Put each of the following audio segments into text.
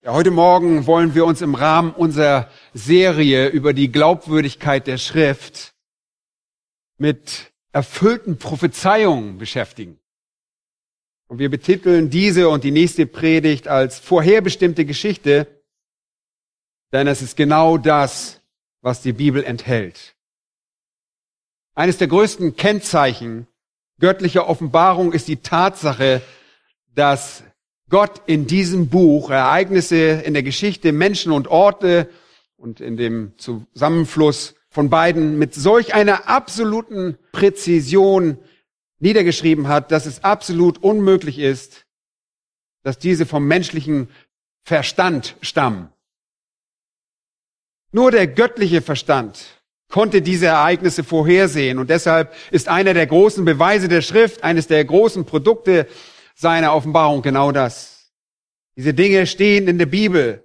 Ja, heute Morgen wollen wir uns im Rahmen unserer Serie über die Glaubwürdigkeit der Schrift mit erfüllten Prophezeiungen beschäftigen. Und wir betiteln diese und die nächste Predigt als vorherbestimmte Geschichte, denn es ist genau das, was die Bibel enthält. Eines der größten Kennzeichen göttlicher Offenbarung ist die Tatsache, dass Gott in diesem Buch Ereignisse in der Geschichte, Menschen und Orte und in dem Zusammenfluss von beiden mit solch einer absoluten Präzision niedergeschrieben hat, dass es absolut unmöglich ist, dass diese vom menschlichen Verstand stammen. Nur der göttliche Verstand konnte diese Ereignisse vorhersehen und deshalb ist einer der großen Beweise der Schrift, eines der großen Produkte seiner Offenbarung genau das. Diese Dinge stehen in der Bibel.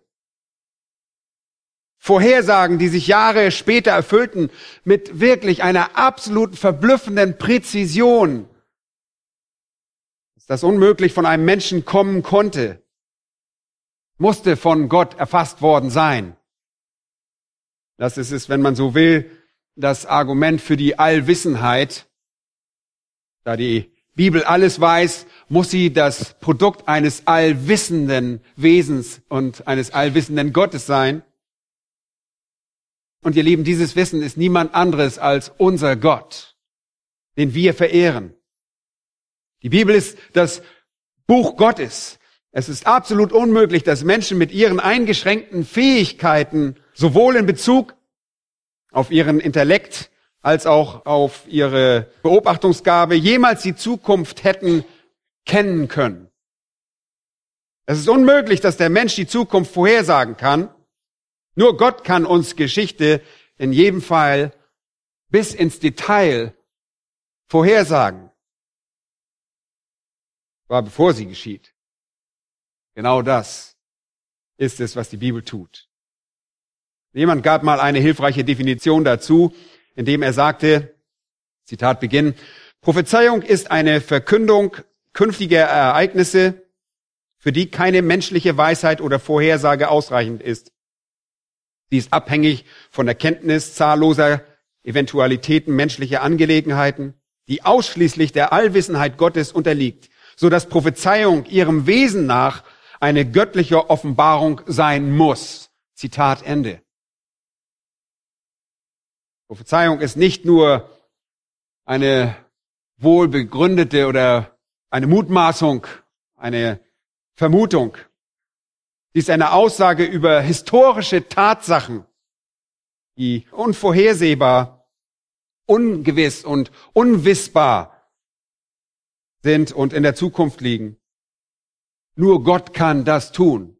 Vorhersagen, die sich Jahre später erfüllten, mit wirklich einer absoluten verblüffenden Präzision, dass das unmöglich von einem Menschen kommen konnte, musste von Gott erfasst worden sein. Das ist es, wenn man so will, das Argument für die Allwissenheit. Da die Bibel alles weiß, muss sie das Produkt eines allwissenden Wesens und eines allwissenden Gottes sein. Und ihr Lieben, dieses Wissen ist niemand anderes als unser Gott, den wir verehren. Die Bibel ist das Buch Gottes. Es ist absolut unmöglich, dass Menschen mit ihren eingeschränkten Fähigkeiten sowohl in Bezug auf ihren Intellekt als auch auf ihre Beobachtungsgabe jemals die Zukunft hätten kennen können. Es ist unmöglich, dass der Mensch die Zukunft vorhersagen kann. Nur Gott kann uns Geschichte in jedem Fall bis ins Detail vorhersagen. War bevor sie geschieht. Genau das ist es, was die Bibel tut. Jemand gab mal eine hilfreiche Definition dazu, indem er sagte, Zitat Beginn, Prophezeiung ist eine Verkündung künftiger Ereignisse, für die keine menschliche Weisheit oder Vorhersage ausreichend ist. Sie ist abhängig von der Kenntnis zahlloser Eventualitäten menschlicher Angelegenheiten, die ausschließlich der Allwissenheit Gottes unterliegt, so dass Prophezeiung ihrem Wesen nach eine göttliche Offenbarung sein muss. Zitat Ende. Prophezeiung ist nicht nur eine wohlbegründete oder eine Mutmaßung, eine Vermutung. Sie ist eine Aussage über historische Tatsachen, die unvorhersehbar, ungewiss und unwissbar sind und in der Zukunft liegen. Nur Gott kann das tun.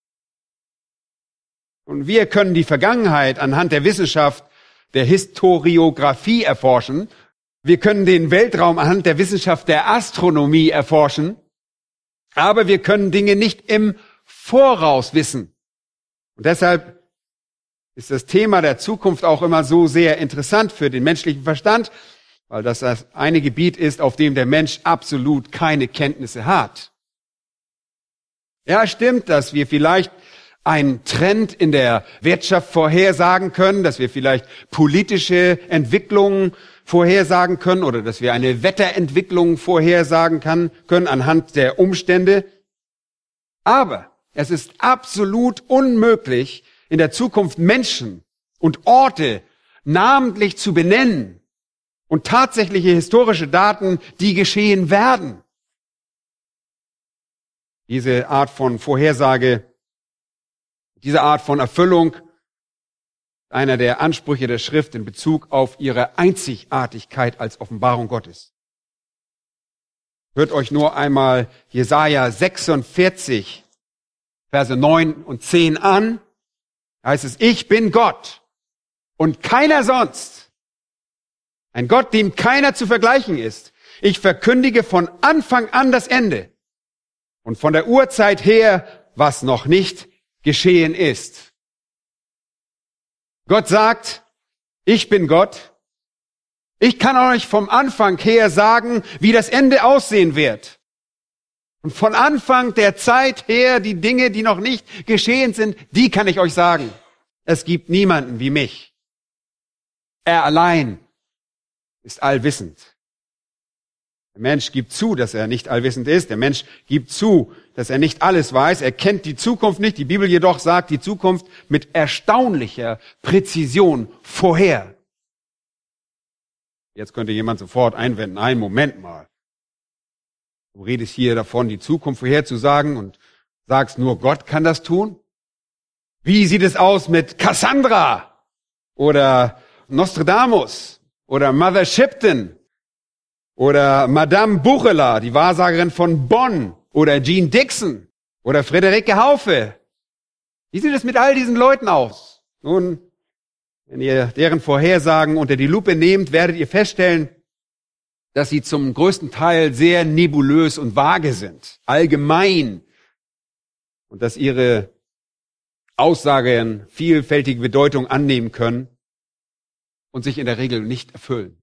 Und wir können die Vergangenheit anhand der Wissenschaft der Historiographie erforschen. Wir können den Weltraum anhand der Wissenschaft der Astronomie erforschen. Aber wir können Dinge nicht im Voraus wissen. Und deshalb ist das Thema der Zukunft auch immer so sehr interessant für den menschlichen Verstand, weil das eine Gebiet ist, auf dem der Mensch absolut keine Kenntnisse hat. Ja, stimmt, dass wir vielleicht einen Trend in der Wirtschaft vorhersagen können, dass wir vielleicht politische Entwicklungen vorhersagen können oder dass wir eine Wetterentwicklung vorhersagen können anhand der Umstände. Aber es ist absolut unmöglich, in der Zukunft Menschen und Orte namentlich zu benennen und tatsächliche historische Daten, die geschehen werden. Diese Art von Vorhersage, diese Art von Erfüllung, einer der Ansprüche der Schrift in Bezug auf ihre Einzigartigkeit als Offenbarung Gottes. Hört euch nur einmal Jesaja 46, Verse 9 und 10 an. Da heißt es, ich bin Gott und keiner sonst. Ein Gott, dem keiner zu vergleichen ist. Ich verkündige von Anfang an das Ende und von der Urzeit her, was noch nicht geschehen ist. Gott sagt, ich bin Gott. Ich kann euch vom Anfang her sagen, wie das Ende aussehen wird. Und von Anfang der Zeit her, die Dinge, die noch nicht geschehen sind, die kann ich euch sagen. Es gibt niemanden wie mich. Er allein ist allwissend. Der Mensch gibt zu, dass er nicht allwissend ist. Der Mensch gibt zu, dass er nicht alles weiß. Er kennt die Zukunft nicht. Die Bibel jedoch sagt die Zukunft mit erstaunlicher Präzision vorher. Jetzt könnte jemand sofort einwenden, einen Moment mal. Du redest hier davon, die Zukunft vorherzusagen und sagst, nur Gott kann das tun? Wie sieht es aus mit Cassandra oder Nostradamus oder Mother Shipton oder Madame Buchela, die Wahrsagerin von Bonn oder Jean Dixon oder Friederike Haufe? Wie sieht es mit all diesen Leuten aus? Nun, wenn ihr deren Vorhersagen unter die Lupe nehmt, werdet ihr feststellen, dass sie zum größten Teil sehr nebulös und vage sind, allgemein, und dass ihre Aussagen vielfältige Bedeutung annehmen können und sich in der Regel nicht erfüllen.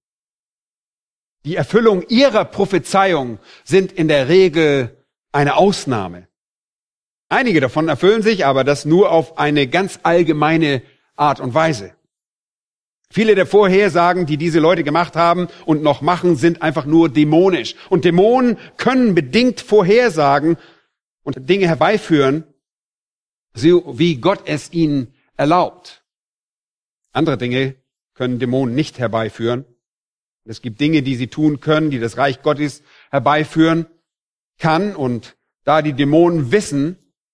Die Erfüllung ihrer Prophezeiung sind in der Regel eine Ausnahme. Einige davon erfüllen sich, aber das nur auf eine ganz allgemeine Art und Weise. Viele der Vorhersagen, die diese Leute gemacht haben und noch machen, sind einfach nur dämonisch. Und Dämonen können bedingt vorhersagen und Dinge herbeiführen, so wie Gott es ihnen erlaubt. Andere Dinge können Dämonen nicht herbeiführen. Es gibt Dinge, die sie tun können, die das Reich Gottes herbeiführen kann. Und da die Dämonen wissen,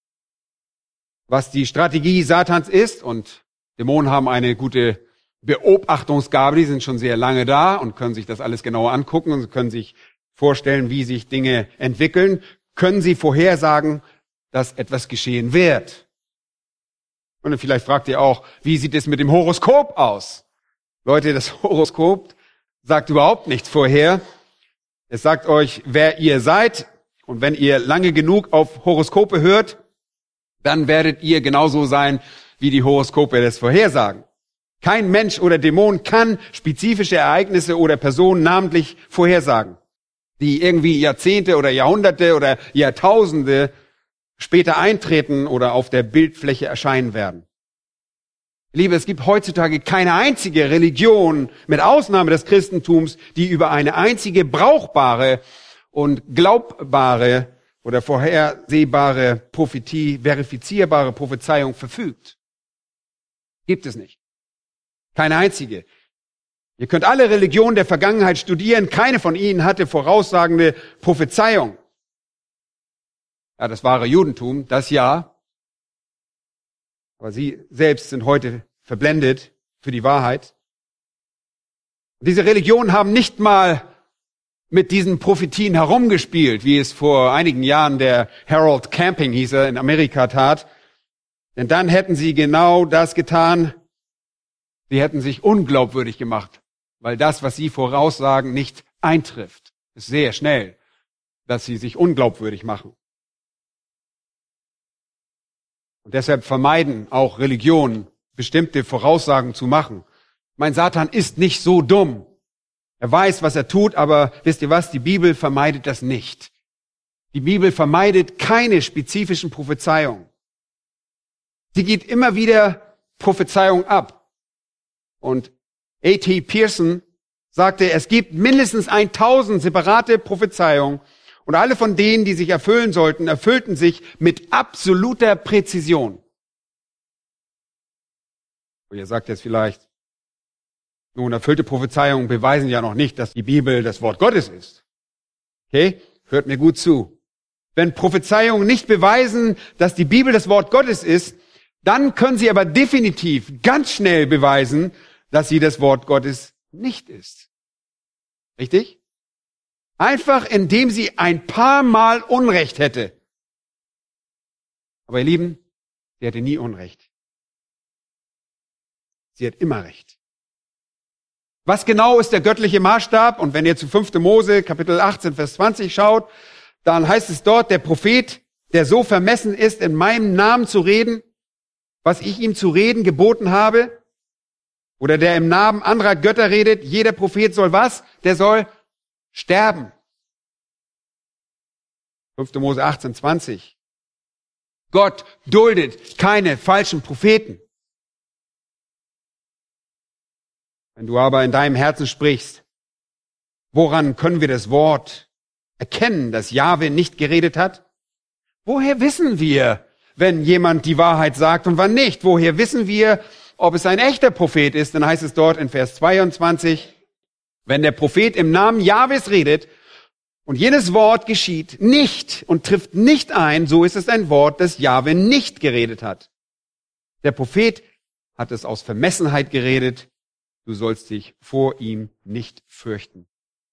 was die Strategie Satans ist, und Dämonen haben eine gute Beobachtungsgabe, die sind schon sehr lange da und können sich das alles genauer angucken und können sich vorstellen, wie sich Dinge entwickeln, können sie vorhersagen, dass etwas geschehen wird. Und vielleicht fragt ihr auch, wie sieht es mit dem Horoskop aus? Leute, das Horoskop sagt überhaupt nichts vorher. Es sagt euch, wer ihr seid, und wenn ihr lange genug auf Horoskope hört, dann werdet ihr genauso sein, wie die Horoskope das vorhersagen. Kein Mensch oder Dämon kann spezifische Ereignisse oder Personen namentlich vorhersagen, die irgendwie Jahrzehnte oder Jahrhunderte oder Jahrtausende später eintreten oder auf der Bildfläche erscheinen werden. Liebe, es gibt heutzutage keine einzige Religion, mit Ausnahme des Christentums, die über eine einzige brauchbare und glaubbare oder vorhersehbare Prophetie, verifizierbare Prophezeiung verfügt. Gibt es nicht. Keine einzige. Ihr könnt alle Religionen der Vergangenheit studieren. Keine von ihnen hatte voraussagende Prophezeiung. Ja, das wahre Judentum, das ja. Aber sie selbst sind heute verblendet für die Wahrheit. Und diese Religionen haben nicht mal mit diesen Prophetien herumgespielt, wie es vor einigen Jahren der Harold Camping, hieß er, in Amerika tat. Denn dann hätten sie genau das getan. Sie hätten sich unglaubwürdig gemacht, weil das, was sie voraussagen, nicht eintrifft. Es ist sehr schnell, dass sie sich unglaubwürdig machen. Und deshalb vermeiden auch Religionen, bestimmte Voraussagen zu machen. Mein Satan ist nicht so dumm. Er weiß, was er tut, aber wisst ihr was? Die Bibel vermeidet das nicht. Die Bibel vermeidet keine spezifischen Prophezeiungen. Sie geht immer wieder Prophezeiung ab. Und A.T. Pierson sagte, es gibt mindestens 1000 separate Prophezeiungen und alle von denen, die sich erfüllen sollten, erfüllten sich mit absoluter Präzision. Und ihr sagt jetzt vielleicht, nun, erfüllte Prophezeiungen beweisen ja noch nicht, dass die Bibel das Wort Gottes ist. Okay? Hört mir gut zu. Wenn Prophezeiungen nicht beweisen, dass die Bibel das Wort Gottes ist, dann können sie aber definitiv ganz schnell beweisen, dass sie das Wort Gottes nicht ist. Richtig? Einfach indem sie ein paar Mal Unrecht hätte. Aber ihr Lieben, sie hatte nie Unrecht. Sie hat immer Recht. Was genau ist der göttliche Maßstab? Und wenn ihr zu 5. Mose, Kapitel 18, Vers 20 schaut, dann heißt es dort, der Prophet, der so vermessen ist, in meinem Namen zu reden, was ich ihm zu reden geboten habe, oder der im Namen anderer Götter redet, jeder Prophet soll was? Der soll sterben. 5. Mose 18:20. Gott duldet keine falschen Propheten. Wenn du aber in deinem Herzen sprichst, woran können wir das Wort erkennen, dass Jahwe nicht geredet hat? Woher wissen wir, wenn jemand die Wahrheit sagt und wann nicht? Woher wissen wir, ob es ein echter Prophet ist? Dann heißt es dort in Vers 22, wenn der Prophet im Namen Jahwes redet und jenes Wort geschieht nicht und trifft nicht ein, so ist es ein Wort, das Jahwe nicht geredet hat. Der Prophet hat es aus Vermessenheit geredet. Du sollst dich vor ihm nicht fürchten.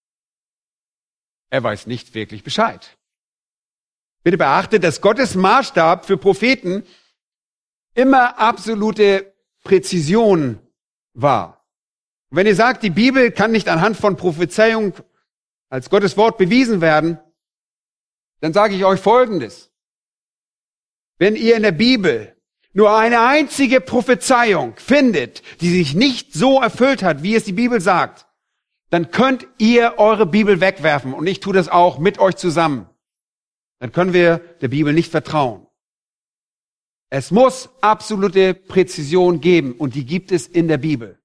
Er weiß nicht wirklich Bescheid. Bitte beachtet, dass Gottes Maßstab für Propheten immer absolute Präzision war. Und wenn ihr sagt, die Bibel kann nicht anhand von Prophezeiung als Gottes Wort bewiesen werden, dann sage ich euch Folgendes. Wenn ihr in der Bibel nur eine einzige Prophezeiung findet, die sich nicht so erfüllt hat, wie es die Bibel sagt, dann könnt ihr eure Bibel wegwerfen. Und ich tue das auch mit euch zusammen. Dann können wir der Bibel nicht vertrauen. Es muss absolute Präzision geben und die gibt es in der Bibel.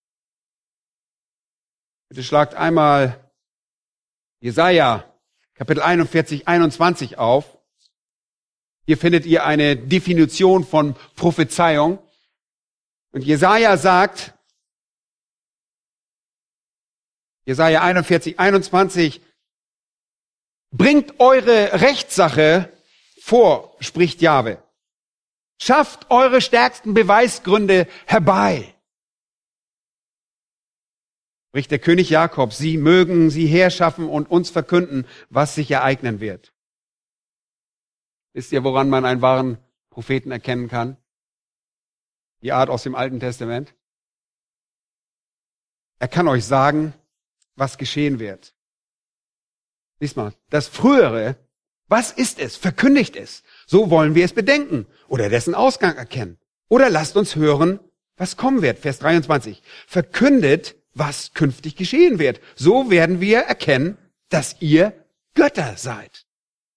Bitte schlagt einmal Jesaja, Kapitel 41, 21 auf. Hier findet ihr eine Definition von Prophezeiung. Und Jesaja sagt, Jesaja 41, 21, bringt eure Rechtssache vor, spricht Jahwe. Schafft eure stärksten Beweisgründe herbei. Spricht der König Jakob, sie mögen sie herschaffen und uns verkünden, was sich ereignen wird. Wisst ihr, woran man einen wahren Propheten erkennen kann? Die Art aus dem Alten Testament. Er kann euch sagen, was geschehen wird. Lies mal, das Frühere, was ist es? Verkündigt es. So wollen wir es bedenken oder dessen Ausgang erkennen. Oder lasst uns hören, was kommen wird. Vers 23. Verkündet, was künftig geschehen wird. So werden wir erkennen, dass ihr Götter seid.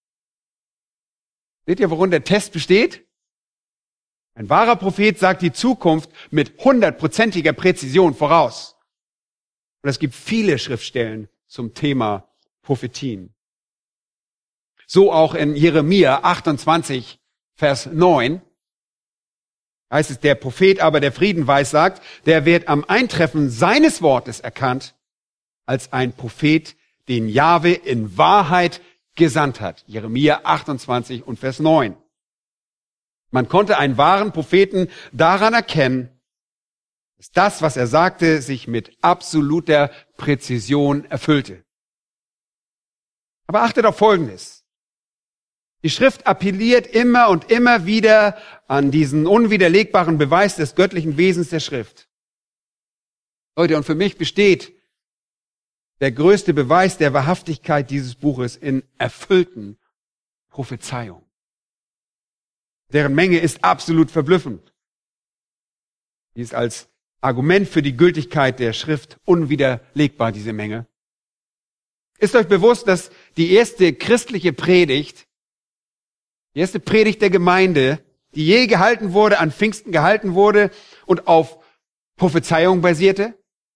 Seht ihr, worin der Test besteht? Ein wahrer Prophet sagt die Zukunft mit 100%iger Präzision voraus. Und es gibt viele Schriftstellen zum Thema Prophetien. So auch in Jeremia 28, Vers 9 heißt es, der Prophet aber, der Frieden weissagt, der wird am Eintreffen seines Wortes erkannt als ein Prophet, den Jahwe in Wahrheit gesandt hat. Jeremia 28 und Vers 9. Man konnte einen wahren Propheten daran erkennen, dass das, was er sagte, sich mit absoluter Präzision erfüllte. Aber achtet auf Folgendes. Die Schrift appelliert immer und immer wieder an diesen unwiderlegbaren Beweis des göttlichen Wesens der Schrift. Leute, und für mich besteht der größte Beweis der Wahrhaftigkeit dieses Buches in erfüllten Prophezeiungen. Deren Menge ist absolut verblüffend. Die ist als Argument für die Gültigkeit der Schrift unwiderlegbar, diese Menge. Ist euch bewusst, dass die erste christliche Predigt, die erste Predigt der Gemeinde, die je gehalten wurde, an Pfingsten gehalten wurde und auf Prophezeiung basierte?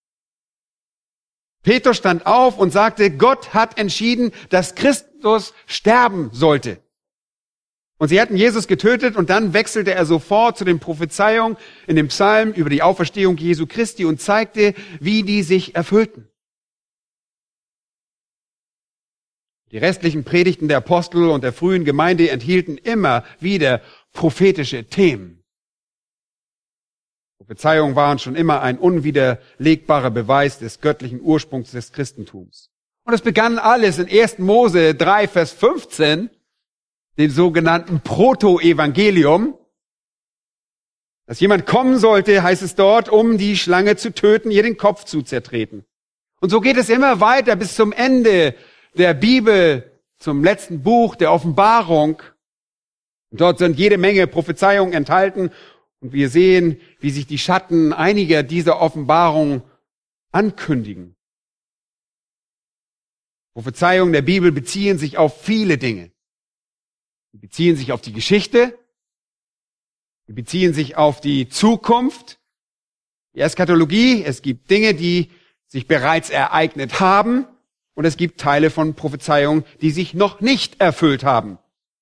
Petrus stand auf und sagte, Gott hat entschieden, dass Christus sterben sollte. Und sie hatten Jesus getötet und dann wechselte er sofort zu den Prophezeiungen in dem Psalm über die Auferstehung Jesu Christi und zeigte, wie die sich erfüllten. Die restlichen Predigten der Apostel und der frühen Gemeinde enthielten immer wieder prophetische Themen. Prophezeiungen waren schon immer ein unwiderlegbarer Beweis des göttlichen Ursprungs des Christentums. Und es begann alles in 1. Mose 3, Vers 15, dem sogenannten Proto-Evangelium. Dass jemand kommen sollte, heißt es dort, um die Schlange zu töten, ihr den Kopf zu zertreten. Und so geht es immer weiter bis zum Ende der Bibel, zum letzten Buch der Offenbarung. Und dort sind jede Menge Prophezeiungen enthalten. Und wir sehen, wie sich die Schatten einiger dieser Offenbarungen ankündigen. Prophezeiungen der Bibel beziehen sich auf viele Dinge. Die beziehen sich auf die Geschichte. Die beziehen sich auf die Zukunft. Die Eschatologie, es gibt Dinge, die sich bereits ereignet haben. Und es gibt Teile von Prophezeiungen, die sich noch nicht erfüllt haben.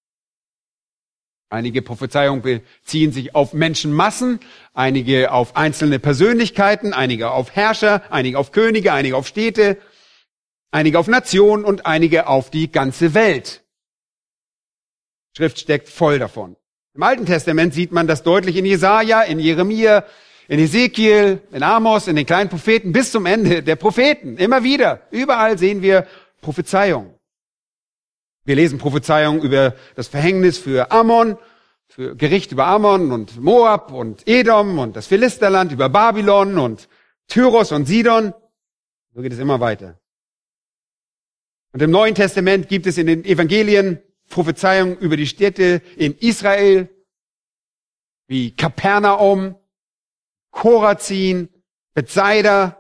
Einige Prophezeiungen beziehen sich auf Menschenmassen, einige auf einzelne Persönlichkeiten, einige auf Herrscher, einige auf Könige, einige auf Städte, einige auf Nationen und einige auf die ganze Welt. Die Schrift steckt voll davon. Im Alten Testament sieht man das deutlich in Jesaja, in Jeremia, in Ezekiel, in Amos, in den kleinen Propheten, bis zum Ende der Propheten. Immer wieder, überall sehen wir Prophezeiungen. Wir lesen Prophezeiungen über das Verhängnis für Ammon, für Gericht über Ammon und Moab und Edom und das Philisterland, über Babylon und Tyros und Sidon. So geht es immer weiter. Und im Neuen Testament gibt es in den Evangelien Prophezeiungen über die Städte in Israel, wie Kapernaum, Chorazin, Bethsaida.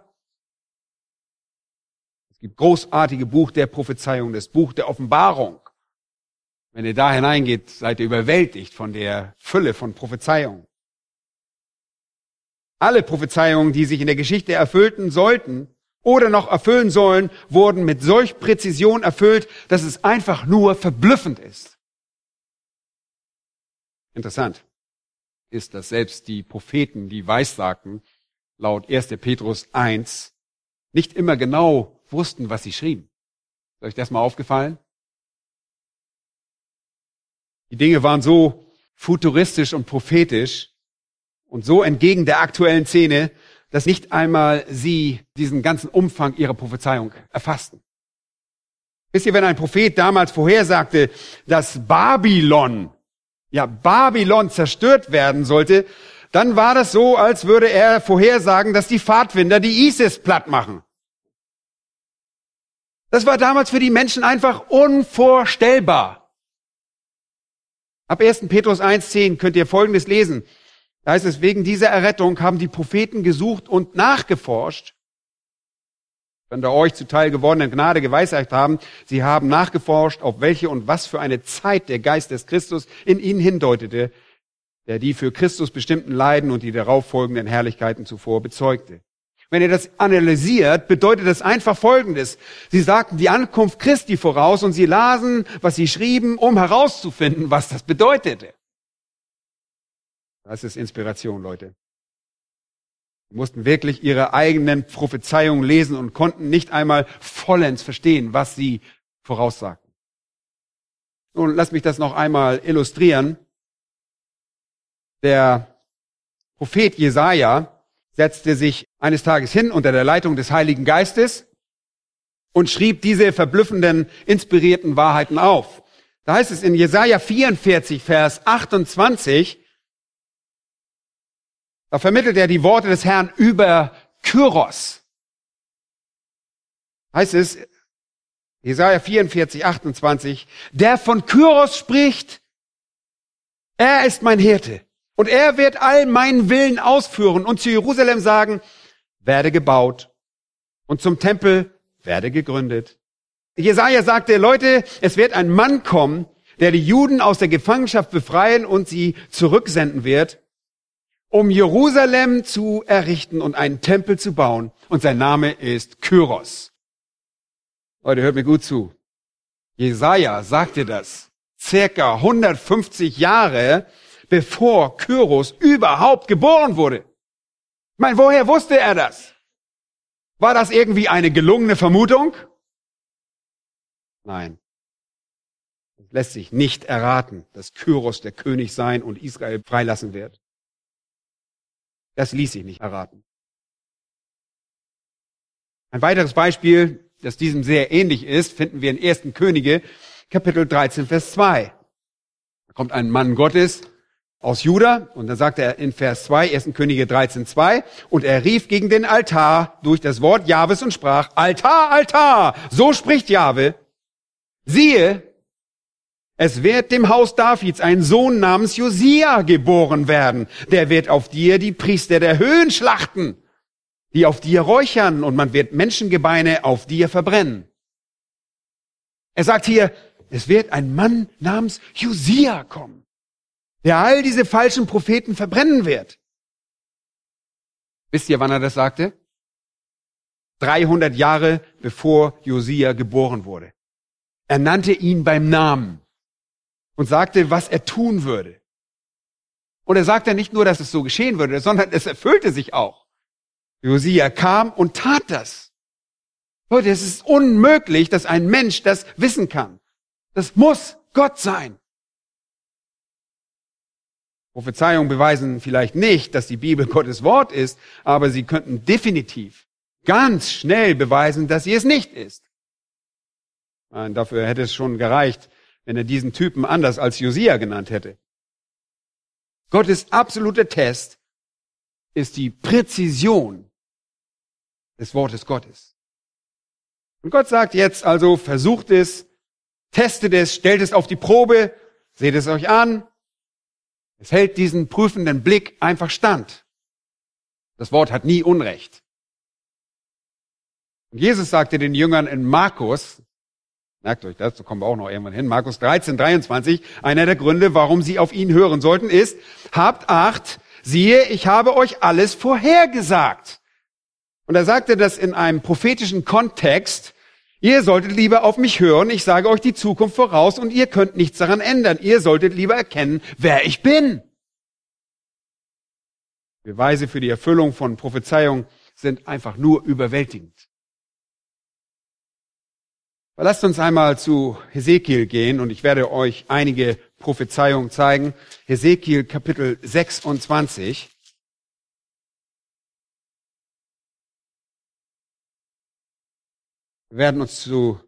Es gibt großartige Buch der Prophezeiung, das Buch der Offenbarung. Wenn ihr da hineingeht, seid ihr überwältigt von der Fülle von Prophezeiungen. Alle Prophezeiungen, die sich in der Geschichte erfüllten sollten oder noch erfüllen sollen, wurden mit solch Präzision erfüllt, dass es einfach nur verblüffend ist. Interessant ist, dass selbst die Propheten, die weissagten, laut 1. Petrus 1, nicht immer genau wussten, was sie schrieben. Ist euch das mal aufgefallen? Die Dinge waren so futuristisch und prophetisch und so entgegen der aktuellen Szene, dass nicht einmal sie diesen ganzen Umfang ihrer Prophezeiung erfassten. Wisst ihr, wenn ein Prophet damals vorhersagte, dass Babylon zerstört werden sollte, dann war das so, als würde er vorhersagen, dass die Pfadfinder die ISIS platt machen. Das war damals für die Menschen einfach unvorstellbar. Ab 1. Petrus 1,10 könnt ihr Folgendes lesen. Da heißt es, wegen dieser Errettung haben die Propheten gesucht und nachgeforscht, wenn der euch zuteil gewordenen Gnade geweissagt haben. Sie haben nachgeforscht, auf welche und was für eine Zeit der Geist des Christus in ihnen hindeutete, der die für Christus bestimmten Leiden und die darauf folgenden Herrlichkeiten zuvor bezeugte. Wenn ihr das analysiert, bedeutet das einfach Folgendes. Sie sagten die Ankunft Christi voraus und sie lasen, was sie schrieben, um herauszufinden, was das bedeutete. Das ist Inspiration, Leute. Sie mussten wirklich ihre eigenen Prophezeiungen lesen und konnten nicht einmal vollends verstehen, was sie voraussagten. Nun, lasst mich das noch einmal illustrieren. Der Prophet Jesaja setzte sich eines Tages hin unter der Leitung des Heiligen Geistes und schrieb diese verblüffenden, inspirierten Wahrheiten auf. Da heißt es in Jesaja 44, Vers 28, da vermittelt er die Worte des Herrn über Kyros. Heißt es, Jesaja 44, 28, der von Kyros spricht, er ist mein Hirte. Und er wird all meinen Willen ausführen und zu Jerusalem sagen, werde gebaut. Und zum Tempel werde gegründet. Jesaja sagte, Leute, es wird ein Mann kommen, der die Juden aus der Gefangenschaft befreien und sie zurücksenden wird, um Jerusalem zu errichten und einen Tempel zu bauen. Und sein Name ist Kyros. Leute, hört mir gut zu. Jesaja sagte das circa 150 Jahre bevor Kyros überhaupt geboren wurde. Ich meine, woher wusste er das? War das irgendwie eine gelungene Vermutung? Nein. Es lässt sich nicht erraten, dass Kyros der König sein und Israel freilassen wird. Das ließ sich nicht erraten. Ein weiteres Beispiel, das diesem sehr ähnlich ist, finden wir in 1. Könige, Kapitel 13, Vers 2. Da kommt ein Mann Gottes aus Juda, und dann sagt er in Vers 2, 1. Könige 13, 2, und er rief gegen den Altar durch das Wort Jahwes und sprach, Altar, Altar, so spricht Jahwe, siehe, es wird dem Haus Davids ein Sohn namens Josia geboren werden, der wird auf dir die Priester der Höhen schlachten, die auf dir räuchern, und man wird Menschengebeine auf dir verbrennen. Er sagt hier, es wird ein Mann namens Josia kommen, der all diese falschen Propheten verbrennen wird. Wisst ihr, wann er das sagte? 300 Jahre bevor Josia geboren wurde. Er nannte ihn beim Namen und sagte, was er tun würde. Und er sagte nicht nur, dass es so geschehen würde, sondern es erfüllte sich auch. Josia kam und tat das. Leute, es ist unmöglich, dass ein Mensch das wissen kann. Das muss Gott sein. Prophezeiungen beweisen vielleicht nicht, dass die Bibel Gottes Wort ist, aber sie könnten definitiv ganz schnell beweisen, dass sie es nicht ist. Und dafür hätte es schon gereicht, wenn er diesen Typen anders als Josia genannt hätte. Gottes absoluter Test ist die Präzision des Wortes Gottes. Und Gott sagt jetzt also, versucht es, testet es, stellt es auf die Probe, seht es euch an. Es hält diesen prüfenden Blick einfach stand. Das Wort hat nie Unrecht. Und Jesus sagte den Jüngern in Markus, merkt euch das, so kommen wir auch noch irgendwann hin, Markus 13, 23, einer der Gründe, warum sie auf ihn hören sollten, ist, habt Acht, siehe, ich habe euch alles vorhergesagt. Und er sagte das in einem prophetischen Kontext, ihr solltet lieber auf mich hören, ich sage euch die Zukunft voraus und ihr könnt nichts daran ändern. Ihr solltet lieber erkennen, wer ich bin. Beweise für die Erfüllung von Prophezeiung sind einfach nur überwältigend. Aber lasst uns einmal zu Hesekiel gehen und ich werde euch einige Prophezeiungen zeigen. Hesekiel Kapitel 26. Wir werden uns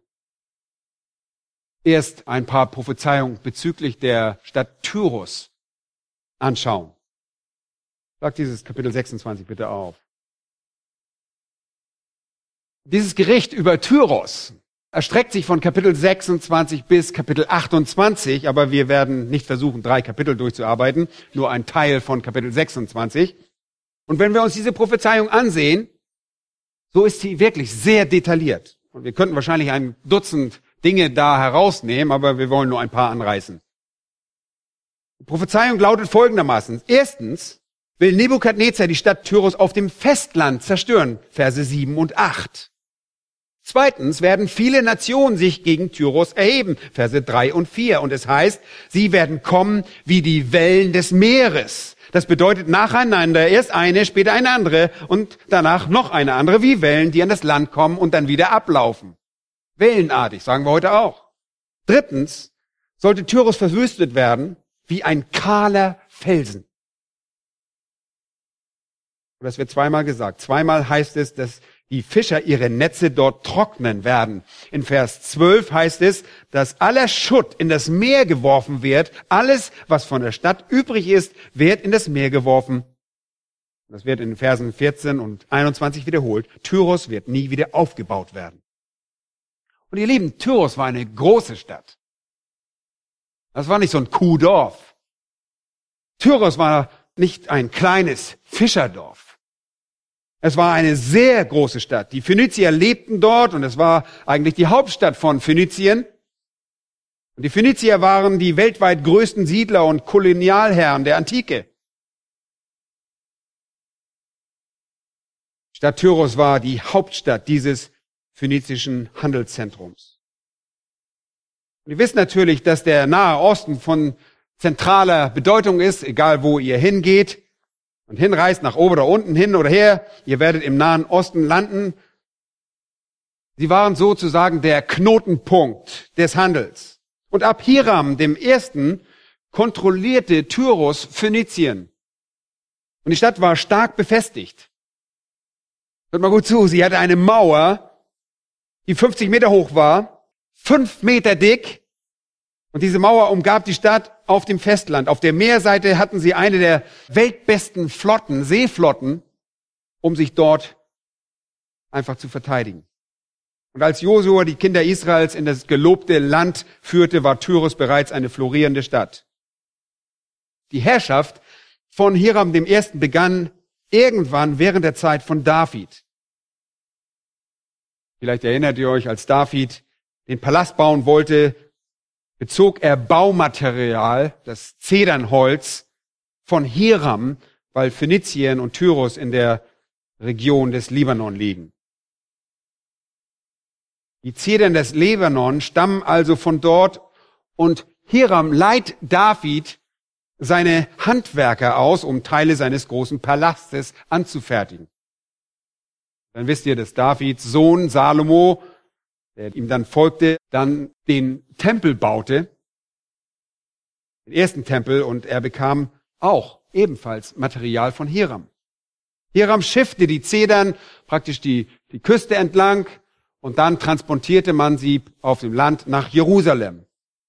zuerst ein paar Prophezeiungen bezüglich der Stadt Tyrus anschauen. Schlag dieses Kapitel 26 bitte auf. Dieses Gericht über Tyros erstreckt sich von Kapitel 26 bis Kapitel 28, aber wir werden nicht versuchen, 3 Kapitel durchzuarbeiten, nur ein Teil von Kapitel 26. Und wenn wir uns diese Prophezeiung ansehen, so ist sie wirklich sehr detailliert. Und wir könnten wahrscheinlich ein Dutzend Dinge da herausnehmen, aber wir wollen nur ein paar anreißen. Die Prophezeiung lautet folgendermaßen. Erstens will Nebukadnezar die Stadt Tyrus auf dem Festland zerstören, Verse 7 und 8. Zweitens werden viele Nationen sich gegen Tyrus erheben, Verse 3 und 4. Und es heißt, sie werden kommen wie die Wellen des Meeres. Das bedeutet nacheinander, erst eine, später eine andere und danach noch eine andere, wie Wellen, die an das Land kommen und dann wieder ablaufen. Wellenartig, sagen wir heute auch. Drittens sollte Tyrus verwüstet werden wie ein kahler Felsen. Das wird zweimal gesagt. Zweimal heißt es, dass die Fischer ihre Netze dort trocknen werden. In Vers 12 heißt es, dass aller Schutt in das Meer geworfen wird. Alles, was von der Stadt übrig ist, wird in das Meer geworfen. Das wird in den Versen 14 und 21 wiederholt. Tyrus wird nie wieder aufgebaut werden. Und ihr Lieben, Tyrus war eine große Stadt. Das war nicht so ein Kuhdorf. Tyrus war nicht ein kleines Fischerdorf. Es war eine sehr große Stadt. Die Phönizier lebten dort und es war eigentlich die Hauptstadt von Phönizien. Und die Phönizier waren die weltweit größten Siedler und Kolonialherren der Antike. Die Stadt Tyrus war die Hauptstadt dieses phönizischen Handelszentrums. Und ihr wisst natürlich, dass der Nahe Osten von zentraler Bedeutung ist, egal wo ihr hingeht. Und hinreist, nach oben oder unten, hin oder her, ihr werdet im Nahen Osten landen. Sie waren sozusagen der Knotenpunkt des Handels. Und ab Hiram dem Ersten kontrollierte Tyrus Phönizien. Und die Stadt war stark befestigt. Hört mal gut zu, sie hatte eine Mauer, die 50 Meter hoch war, 5 Meter dick. Und diese Mauer umgab die Stadt auf dem Festland. Auf der Meerseite hatten sie eine der weltbesten Flotten, Seeflotten, um sich dort einfach zu verteidigen. Und als Josua die Kinder Israels in das gelobte Land führte, war Tyrus bereits eine florierende Stadt. Die Herrschaft von Hiram dem Ersten begann irgendwann während der Zeit von David. Vielleicht erinnert ihr euch, als David den Palast bauen wollte, bezog er Baumaterial, das Zedernholz, von Hiram, weil Phönizien und Tyrus in der Region des Libanon liegen. Die Zedern des Libanon stammen also von dort und Hiram leiht David seine Handwerker aus, um Teile seines großen Palastes anzufertigen. Dann wisst ihr, dass Davids Sohn Salomo, der ihm dann folgte, dann den Tempel baute, den ersten Tempel, und er bekam auch ebenfalls Material von Hiram. Hiram schiffte die Zedern praktisch die Küste entlang und dann transportierte man sie auf dem Land nach Jerusalem.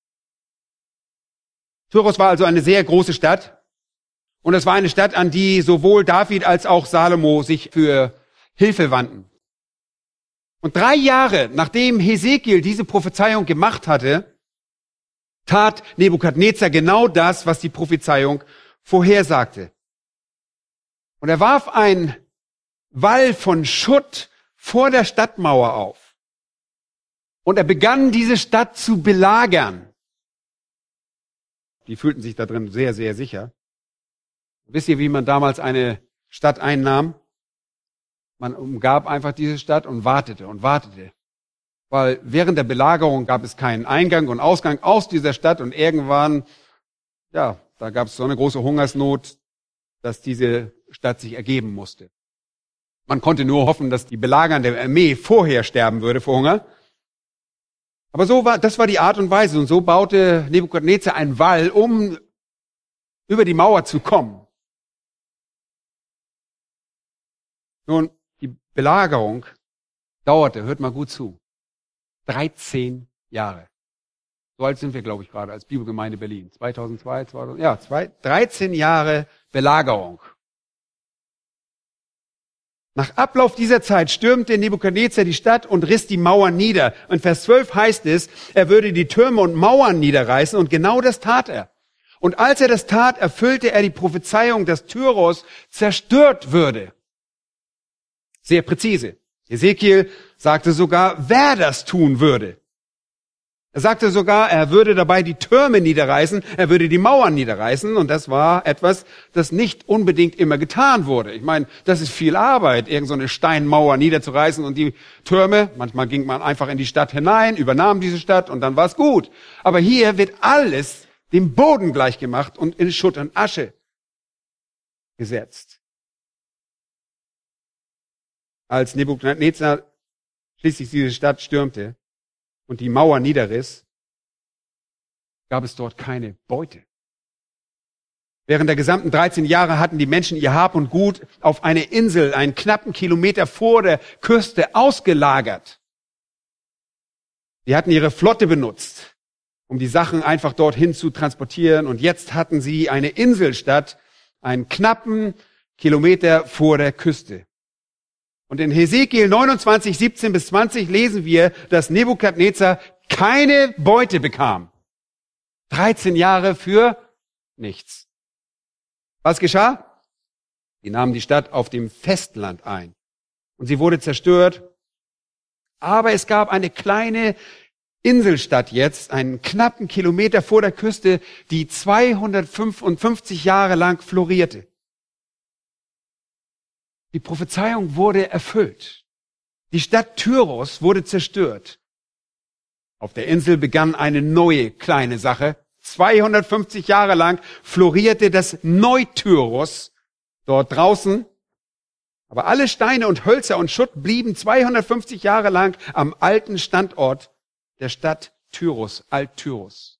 Tyros war also eine sehr große Stadt und es war eine Stadt, an die sowohl David als auch Salomo sich für Hilfe wandten. Und 3 Jahre nachdem Hesekiel diese Prophezeiung gemacht hatte, tat Nebukadnezar genau das, was die Prophezeiung vorhersagte. Und er warf einen Wall von Schutt vor der Stadtmauer auf. Und er begann, diese Stadt zu belagern. Die fühlten sich da drin sehr, sehr sicher. Wisst ihr, wie man damals eine Stadt einnahm? Man umgab einfach diese Stadt und wartete und wartete. Weil während der Belagerung gab es keinen Eingang und Ausgang aus dieser Stadt und irgendwann, ja, da gab es so eine große Hungersnot, dass diese Stadt sich ergeben musste. Man konnte nur hoffen, dass die belagernde Armee vorher sterben würde vor Hunger. Aber das war die Art und Weise. Und so baute Nebukadnezar einen Wall, um über die Mauer zu kommen. Nun, die Belagerung dauerte, hört mal gut zu, 13 Jahre. So alt sind wir, glaube ich, gerade als Bibelgemeinde Berlin. 13 Jahre Belagerung. Nach Ablauf dieser Zeit stürmte Nebukadnezar die Stadt und riss die Mauern nieder. Und Vers 12 heißt es, er würde die Türme und Mauern niederreißen, und genau das tat er. Und als er das tat, erfüllte er die Prophezeiung, dass Tyros zerstört würde. Sehr präzise. Ezekiel sagte sogar, wer das tun würde. Er sagte sogar, er würde dabei die Türme niederreißen, er würde die Mauern niederreißen, und das war etwas, das nicht unbedingt immer getan wurde. Ich meine, das ist viel Arbeit, irgend so eine Steinmauer niederzureißen und die Türme, manchmal ging man einfach in die Stadt hinein, übernahm diese Stadt und dann war es gut. Aber hier wird alles dem Boden gleich gemacht und in Schutt und Asche gesetzt. Als Nebukadnezar schließlich diese Stadt stürmte und die Mauer niederriss, gab es dort keine Beute. Während der gesamten 13 Jahre hatten die Menschen ihr Hab und Gut auf eine Insel, einen knappen Kilometer vor der Küste, ausgelagert. Sie hatten ihre Flotte benutzt, um die Sachen einfach dorthin zu transportieren, und jetzt hatten sie eine Inselstadt, einen knappen Kilometer vor der Küste. Und in Hesekiel 29, 17 bis 20 lesen wir, dass Nebukadnezar keine Beute bekam. 13 Jahre für nichts. Was geschah? Sie nahmen die Stadt auf dem Festland ein. Und sie wurde zerstört. Aber es gab eine kleine Inselstadt jetzt, einen knappen Kilometer vor der Küste, die 255 Jahre lang florierte. Die Prophezeiung wurde erfüllt. Die Stadt Tyros wurde zerstört. Auf der Insel begann eine neue kleine Sache. 250 Jahre lang florierte das Neu-Tyros dort draußen. Aber alle Steine und Hölzer und Schutt blieben 250 Jahre lang am alten Standort der Stadt Tyros, Alt-Tyros.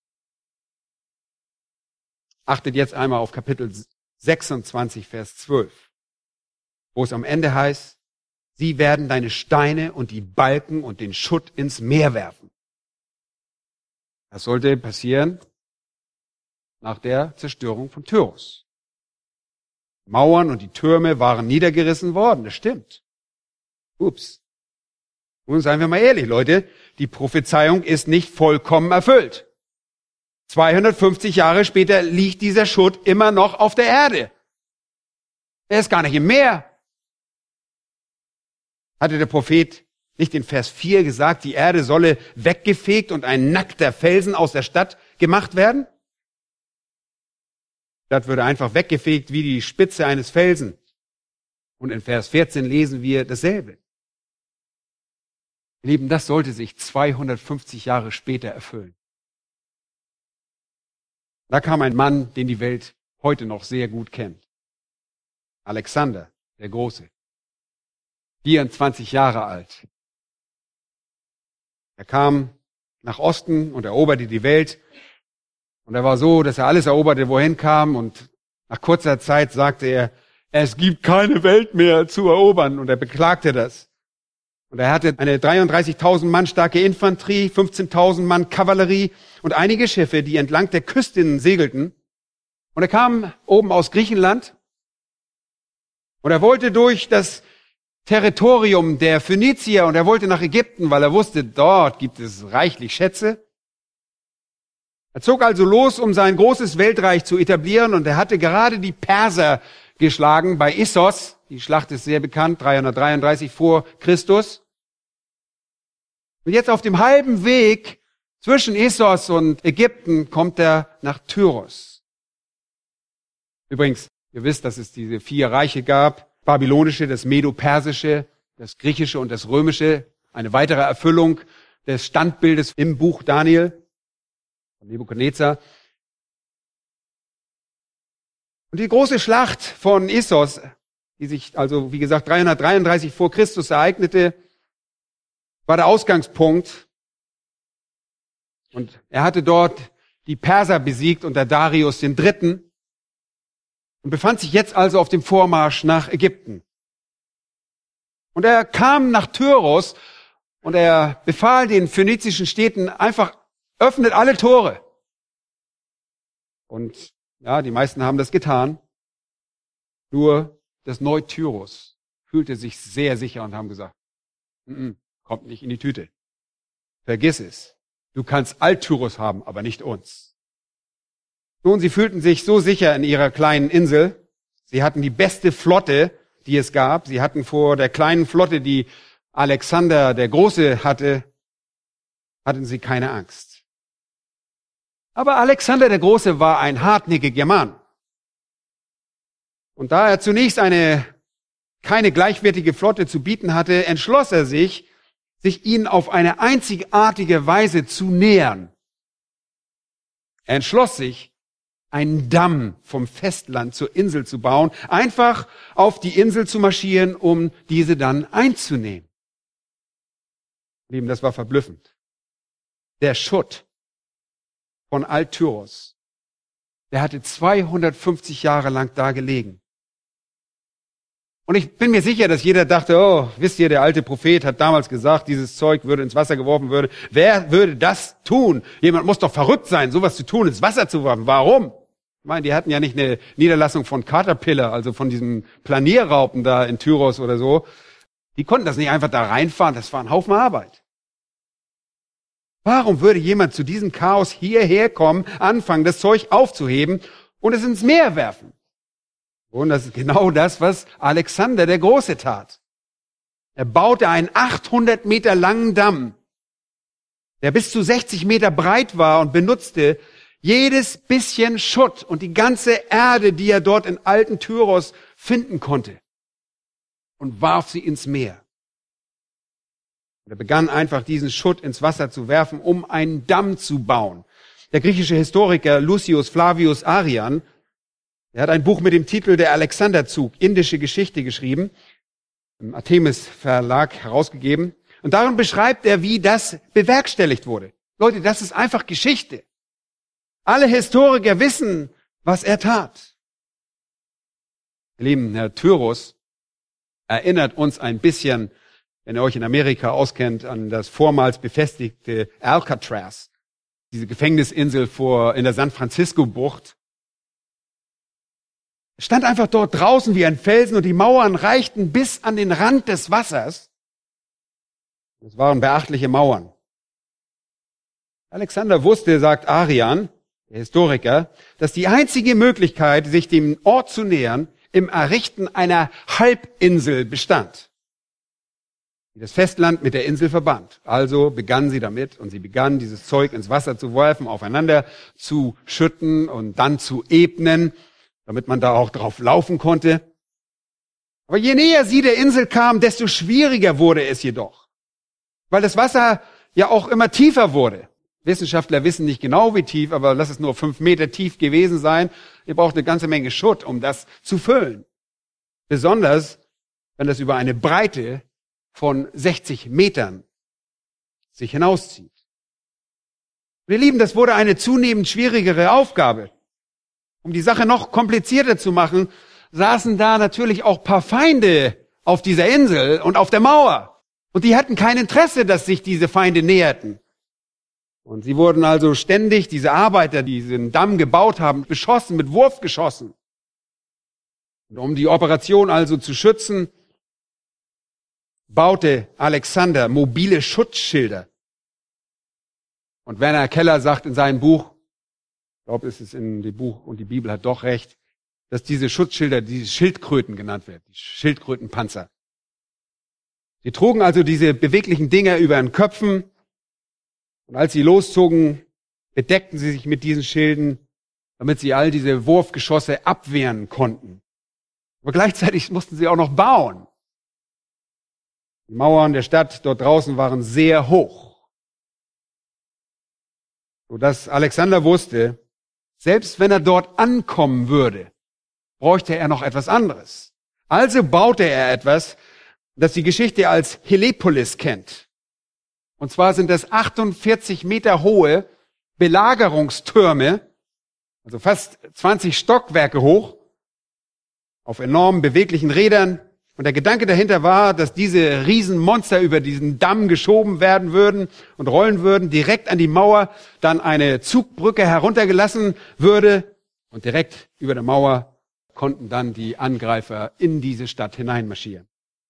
Achtet jetzt einmal auf Kapitel 26, Vers 12. Wo es am Ende heißt, sie werden deine Steine und die Balken und den Schutt ins Meer werfen. Das sollte passieren nach der Zerstörung von Tyros. Mauern und die Türme waren niedergerissen worden, das stimmt. Ups. Nun seien wir mal ehrlich, Leute, die Prophezeiung ist nicht vollkommen erfüllt. 250 Jahre später liegt dieser Schutt immer noch auf der Erde. Er ist gar nicht im Meer. Hatte der Prophet nicht in Vers 4 gesagt, die Erde solle weggefegt und ein nackter Felsen aus der Stadt gemacht werden? Das würde einfach weggefegt wie die Spitze eines Felsen. Und in Vers 14 lesen wir dasselbe. Ihr Lieben, das sollte sich 250 Jahre später erfüllen. Da kam ein Mann, den die Welt heute noch sehr gut kennt. Alexander, der Große. 24 Jahre alt. Er kam nach Osten und eroberte die Welt. Und er war so, dass er alles eroberte, wohin kam. Und nach kurzer Zeit sagte er, es gibt keine Welt mehr zu erobern. Und er beklagte das. Und er hatte eine 33.000 Mann starke Infanterie, 15.000 Mann Kavallerie und einige Schiffe, die entlang der Küsten segelten. Und er kam oben aus Griechenland. Und er wollte durch das Territorium der Phönizier und er wollte nach Ägypten, weil er wusste, dort gibt es reichlich Schätze. Er zog also los, um sein großes Weltreich zu etablieren und er hatte gerade die Perser geschlagen bei Issos. Die Schlacht ist sehr bekannt, 333 vor Christus. Und jetzt auf dem halben Weg zwischen Issos und Ägypten kommt er nach Tyros. Übrigens, ihr wisst, dass es diese 4 Reiche gab. Babylonische, das Medo-Persische, das Griechische und das Römische. Eine weitere Erfüllung des Standbildes im Buch Daniel von Nebukadnezar. Und die große Schlacht von Issos, die sich also, wie gesagt, 333 vor Christus ereignete, war der Ausgangspunkt. Und er hatte dort die Perser besiegt unter Darius III. Und befand sich jetzt also auf dem Vormarsch nach Ägypten. Und er kam nach Tyros und er befahl den phönizischen Städten einfach, öffnet alle Tore. Und ja, die meisten haben das getan. Nur das Neu-Tyros fühlte sich sehr sicher und haben gesagt, kommt nicht in die Tüte. Vergiss es. Du kannst Alt-Tyros haben, aber nicht uns. Nun, sie fühlten sich so sicher in ihrer kleinen Insel. Sie hatten die beste Flotte, die es gab. Sie hatten vor der kleinen Flotte, die Alexander der Große hatte, hatten sie keine Angst. Aber Alexander der Große war ein hartnäckiger Mann. Und da er zunächst keine gleichwertige Flotte zu bieten hatte, entschloss er sich ihnen auf eine einzigartige Weise zu nähern. Er entschloss sich, einen Damm vom Festland zur Insel zu bauen, einfach auf die Insel zu marschieren, um diese dann einzunehmen. Lieben, das war verblüffend. Der Schutt von Alt-Tyros, der hatte 250 Jahre lang da gelegen. Und ich bin mir sicher, dass jeder dachte, oh, wisst ihr, der alte Prophet hat damals gesagt, dieses Zeug würde ins Wasser geworfen würde. Wer würde das tun? Jemand muss doch verrückt sein, sowas zu tun, ins Wasser zu werfen. Warum? Ich meine, die hatten ja nicht eine Niederlassung von Caterpillar, also von diesem Planierraupen da in Tyros oder so. Die konnten das nicht einfach da reinfahren, das war ein Haufen Arbeit. Warum würde jemand zu diesem Chaos hierher kommen, anfangen, das Zeug aufzuheben und es ins Meer werfen? Und das ist genau das, was Alexander der Große tat. Er baute einen 800 Meter langen Damm, der bis zu 60 Meter breit war und benutzte jedes bisschen Schutt und die ganze Erde, die er dort in alten Tyros finden konnte, und warf sie ins Meer. Und er begann einfach diesen Schutt ins Wasser zu werfen, um einen Damm zu bauen. Der griechische Historiker Lucius Flavius Arrian, er hat ein Buch mit dem Titel Der Alexanderzug, indische Geschichte geschrieben, im Artemis Verlag herausgegeben. Und darin beschreibt er, wie das bewerkstelligt wurde. Leute, das ist einfach Geschichte. Alle Historiker wissen, was er tat. Ihr Lieben, Herr Tyros erinnert uns ein bisschen, wenn ihr euch in Amerika auskennt, an das vormals befestigte Alcatraz, diese Gefängnisinsel in der San Francisco-Bucht. Es stand einfach dort draußen wie ein Felsen und die Mauern reichten bis an den Rand des Wassers. Das waren beachtliche Mauern. Alexander wusste, sagt Arrian, der Historiker, dass die einzige Möglichkeit, sich dem Ort zu nähern, im Errichten einer Halbinsel bestand. die das Festland mit der Insel verband. Also begannen sie damit und sie begannen dieses Zeug ins Wasser zu werfen, aufeinander zu schütten und dann zu ebnen, damit man da auch drauf laufen konnte. Aber je näher sie der Insel kamen, desto schwieriger wurde es jedoch, weil das Wasser ja auch immer tiefer wurde. Wissenschaftler wissen nicht genau, wie tief, aber lass es nur 5 Meter tief gewesen sein. Ihr braucht eine ganze Menge Schutt, um das zu füllen. Besonders, wenn das über eine Breite von 60 Metern sich hinauszieht. Wir Lieben, das wurde eine zunehmend schwierigere Aufgabe. Um die Sache noch komplizierter zu machen, saßen da natürlich auch ein paar Feinde auf dieser Insel und auf der Mauer. Und die hatten kein Interesse, dass sich diese Feinde näherten. Und sie wurden also ständig, diese Arbeiter, die diesen Damm gebaut haben, beschossen mit Wurfgeschossen. Und um die Operation also zu schützen, baute Alexander mobile Schutzschilder. Und Werner Keller sagt in seinem Buch, ich glaube, es ist in dem Buch und die Bibel hat doch recht, dass diese Schutzschilder, diese Schildkröten genannt werden, die Schildkrötenpanzer. Sie trugen also diese beweglichen Dinger über den Köpfen und als sie loszogen, bedeckten sie sich mit diesen Schilden, damit sie all diese Wurfgeschosse abwehren konnten. Aber gleichzeitig mussten sie auch noch bauen. Die Mauern der Stadt dort draußen waren sehr hoch, sodass Alexander wusste, selbst wenn er dort ankommen würde, bräuchte er noch etwas anderes. Also baute er etwas, das die Geschichte als Helepolis kennt. Und zwar sind das 48 Meter hohe Belagerungstürme, also fast 20 Stockwerke hoch, auf enormen beweglichen Rädern. Und der Gedanke dahinter war, dass diese Riesenmonster über diesen Damm geschoben werden würden und rollen würden, direkt an die Mauer, dann eine Zugbrücke heruntergelassen würde und direkt über der Mauer konnten dann die Angreifer in diese Stadt hineinmarschieren.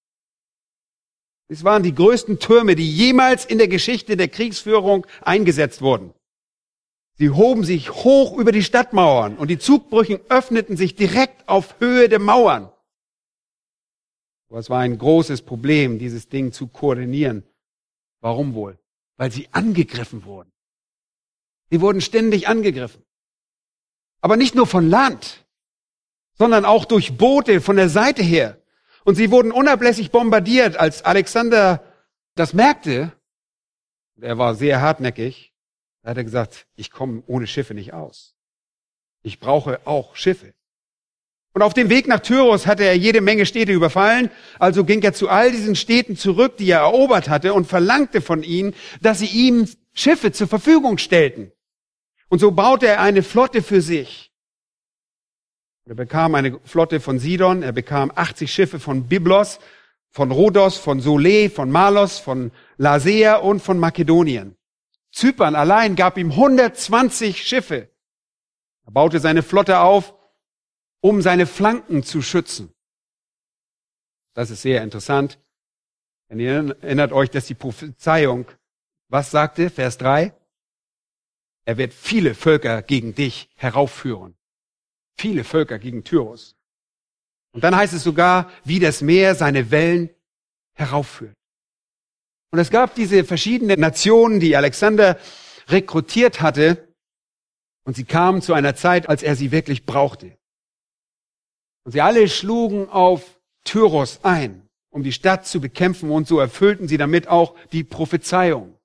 Es waren die größten Türme, die jemals in der Geschichte der Kriegsführung eingesetzt wurden. Sie hoben sich hoch über die Stadtmauern und die Zugbrücken öffneten sich direkt auf Höhe der Mauern. Aber es war ein großes Problem, dieses Ding zu koordinieren. Warum wohl? Weil sie angegriffen wurden. Sie wurden ständig angegriffen. Aber nicht nur von Land, sondern auch durch Boote von der Seite her. Und sie wurden unablässig bombardiert. Als Alexander das merkte, er war sehr hartnäckig, da hat er gesagt, ich komme ohne Schiffe nicht aus. Ich brauche auch Schiffe. Und auf dem Weg nach Tyros hatte er jede Menge Städte überfallen. Also ging er zu all diesen Städten zurück, die er erobert hatte, und verlangte von ihnen, dass sie ihm Schiffe zur Verfügung stellten. Und so baute er eine Flotte für sich. Er bekam eine Flotte von Sidon, er bekam 80 Schiffe von Byblos, von Rhodos, von Solé, von Malos, von Lasea und von Makedonien. Zypern allein gab ihm 120 Schiffe. Er baute seine Flotte auf, um seine Flanken zu schützen. Das ist sehr interessant. Wenn ihr erinnert euch, dass die Prophezeiung, was sagte, Vers 3? Er wird viele Völker gegen dich heraufführen. Viele Völker gegen Tyros. Und dann heißt es sogar, wie das Meer seine Wellen heraufführt. Und es gab diese verschiedenen Nationen, die Alexander rekrutiert hatte. Und sie kamen zu einer Zeit, als er sie wirklich brauchte. Und sie alle schlugen auf Tyros ein, um die Stadt zu bekämpfen. Und so erfüllten sie damit auch die Prophezeiung.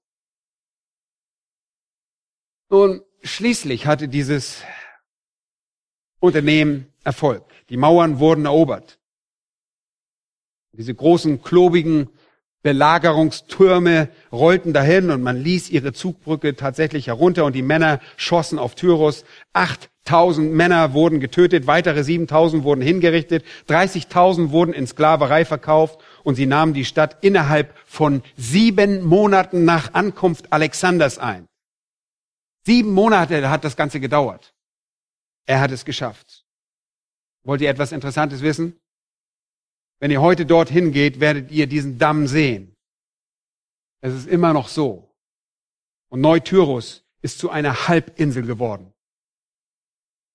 Nun, schließlich hatte dieses Unternehmen Erfolg. Die Mauern wurden erobert. Diese großen, klobigen Belagerungstürme rollten dahin und man ließ ihre Zugbrücke tatsächlich herunter und die Männer schossen auf Tyros. 8.000 Männer wurden getötet, weitere 7.000 wurden hingerichtet, 30.000 wurden in Sklaverei verkauft und sie nahmen die Stadt innerhalb von 7 Monaten nach Ankunft Alexanders ein. 7 Monate hat das Ganze gedauert. Er hat es geschafft. Wollt ihr etwas Interessantes wissen? Wenn ihr heute dorthin geht, werdet ihr diesen Damm sehen. Es ist immer noch so. Und Neu-Tyros ist zu einer Halbinsel geworden.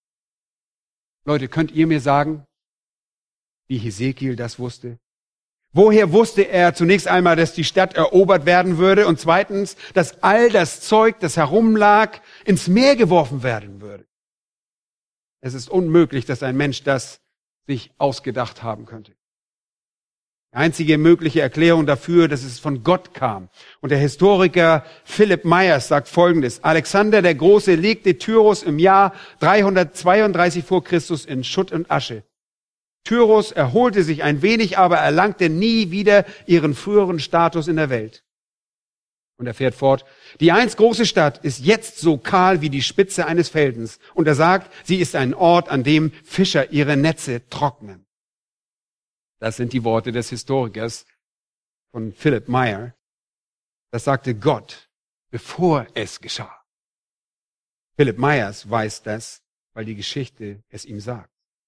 Leute, könnt ihr mir sagen, wie Hesekiel das wusste? Woher wusste er zunächst einmal, dass die Stadt erobert werden würde und zweitens, dass all das Zeug, das herumlag, ins Meer geworfen werden würde? Es ist unmöglich, dass ein Mensch das sich ausgedacht haben könnte. Die einzige mögliche Erklärung dafür, dass es von Gott kam. Und der Historiker Philip Myers sagt Folgendes: Alexander der Große legte Tyros im Jahr 332 vor Christus in Schutt und Asche. Tyros erholte sich ein wenig, aber erlangte nie wieder ihren früheren Status in der Welt. Und er fährt fort: Die einst große Stadt ist jetzt so kahl wie die Spitze eines Feldens. Und er sagt, sie ist ein Ort, an dem Fischer ihre Netze trocknen. Das sind die Worte des Historikers von Philip Myers. Das sagte Gott, bevor es geschah. Philip Myers weiß das, weil die Geschichte es ihm sagt.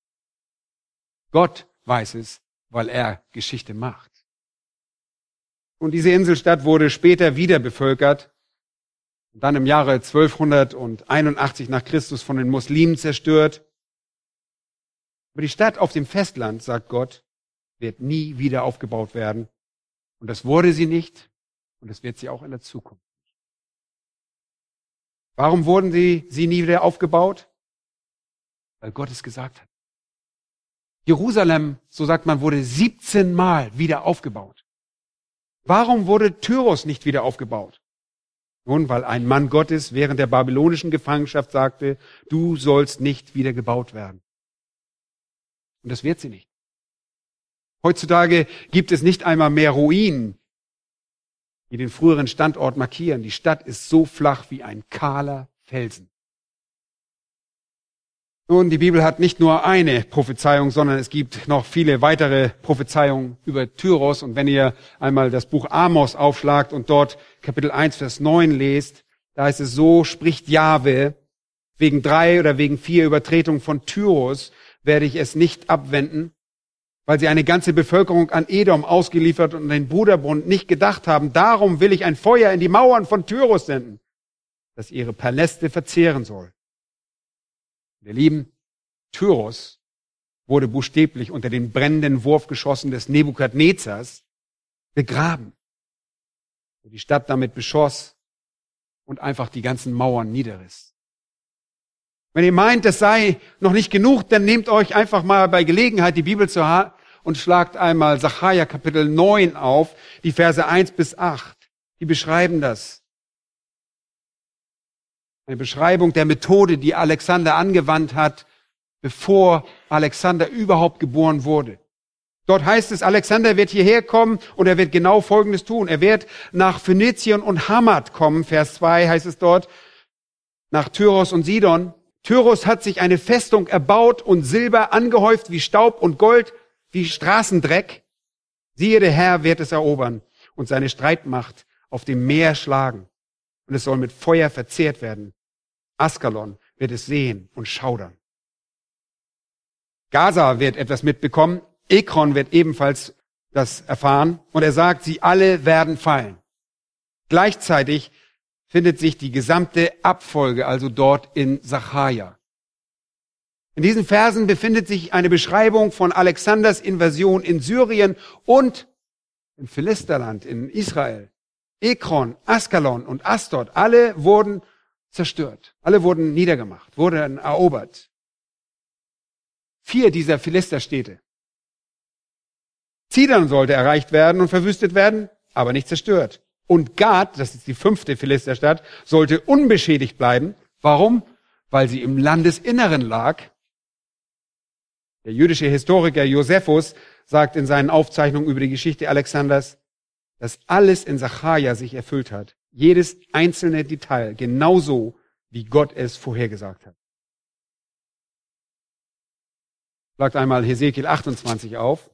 Gott weiß es, weil er Geschichte macht. Und diese Inselstadt wurde später wieder bevölkert und dann im Jahre 1281 nach Christus von den Muslimen zerstört. Aber die Stadt auf dem Festland, sagt Gott, wird nie wieder aufgebaut werden. Und das wurde sie nicht und das wird sie auch in der Zukunft nicht. Warum wurden sie nie wieder aufgebaut? Weil Gott es gesagt hat. Jerusalem, so sagt man, wurde 17 Mal wieder aufgebaut. Warum wurde Tyros nicht wieder aufgebaut? Nun, weil ein Mann Gottes während der babylonischen Gefangenschaft sagte, du sollst nicht wieder gebaut werden. Und das wird sie nicht. Heutzutage gibt es nicht einmal mehr Ruinen, die den früheren Standort markieren. Die Stadt ist so flach wie ein kahler Felsen. Nun, die Bibel hat nicht nur eine Prophezeiung, sondern es gibt noch viele weitere Prophezeiungen über Tyros. Und wenn ihr einmal das Buch Amos aufschlagt und dort Kapitel 1, Vers 9 lest, da heißt es so, spricht Jahwe, wegen 3 oder wegen 4 Übertretungen von Tyros werde ich es nicht abwenden, weil sie eine ganze Bevölkerung an Edom ausgeliefert und den Bruderbund nicht gedacht haben. Darum will ich ein Feuer in die Mauern von Tyros senden, das ihre Paläste verzehren soll. Ihr Lieben, Tyros wurde buchstäblich unter den brennenden Wurfgeschossen des Nebukadnezars begraben. Der die Stadt damit beschoss und einfach die ganzen Mauern niederriss. Wenn ihr meint, das sei noch nicht genug, dann nehmt euch einfach mal bei Gelegenheit die Bibel zur Hand und schlagt einmal Sacharja Kapitel 9 auf, die Verse 1 bis 8. Die beschreiben das. Eine Beschreibung der Methode, die Alexander angewandt hat, bevor Alexander überhaupt geboren wurde. Dort heißt es, Alexander wird hierher kommen und er wird genau Folgendes tun. Er wird nach Phönizien und Hamad kommen, Vers 2 heißt es dort, nach Tyros und Sidon. Tyros hat sich eine Festung erbaut und Silber angehäuft wie Staub und Gold wie Straßendreck. Siehe, der Herr wird es erobern und seine Streitmacht auf dem Meer schlagen. Und es soll mit Feuer verzehrt werden. Askalon wird es sehen und schaudern. Gaza wird etwas mitbekommen. Ekron wird ebenfalls das erfahren. Und er sagt, sie alle werden fallen. Gleichzeitig findet sich die gesamte Abfolge also dort in Sacharja. In diesen Versen befindet sich eine Beschreibung von Alexanders Invasion in Syrien und im Philisterland in Israel. Ekron, Askalon und Asdod, alle wurden zerstört. Alle wurden niedergemacht, wurden erobert. 4 dieser Philisterstädte. Zidon sollte erreicht werden und verwüstet werden, aber nicht zerstört. Und Gad, das ist die 5. Philisterstadt, sollte unbeschädigt bleiben. Warum? Weil sie im Landesinneren lag. Der jüdische Historiker Josephus sagt in seinen Aufzeichnungen über die Geschichte Alexanders, dass alles in Sacharja sich erfüllt hat. Jedes einzelne Detail, genauso wie Gott es vorhergesagt hat. Schlagt einmal Hesekiel 28 auf.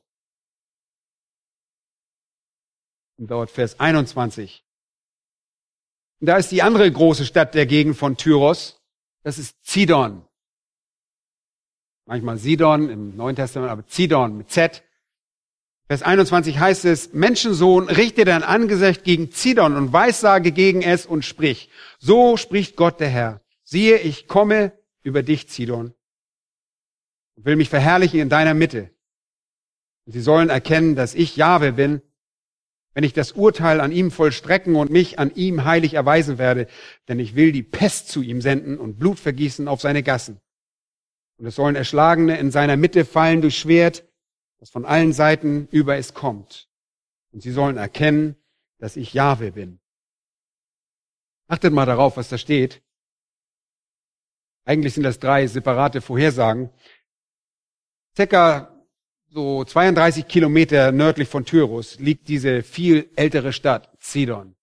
Und dort Vers 21. Und da ist die andere große Stadt der Gegend von Tyros. Das ist Zidon. Manchmal Sidon im Neuen Testament, aber Zidon mit Z. Vers 21 heißt es, Menschensohn, richte dein Angesicht gegen Zidon und weissage gegen es und sprich. So spricht Gott der Herr. Siehe, ich komme über dich, Zidon, und will mich verherrlichen in deiner Mitte. Sie sollen erkennen, dass ich Jahwe bin, wenn ich das Urteil an ihm vollstrecken und mich an ihm heilig erweisen werde, denn ich will die Pest zu ihm senden und Blut vergießen auf seine Gassen. Und es sollen Erschlagene in seiner Mitte fallen durch Schwert, das von allen Seiten über es kommt. Und sie sollen erkennen, dass ich Jahwe bin. Achtet mal darauf, was da steht. Eigentlich sind das 3 separate Vorhersagen. Circa so 32 Kilometer nördlich von Tyrus liegt diese viel ältere Stadt, Zidon.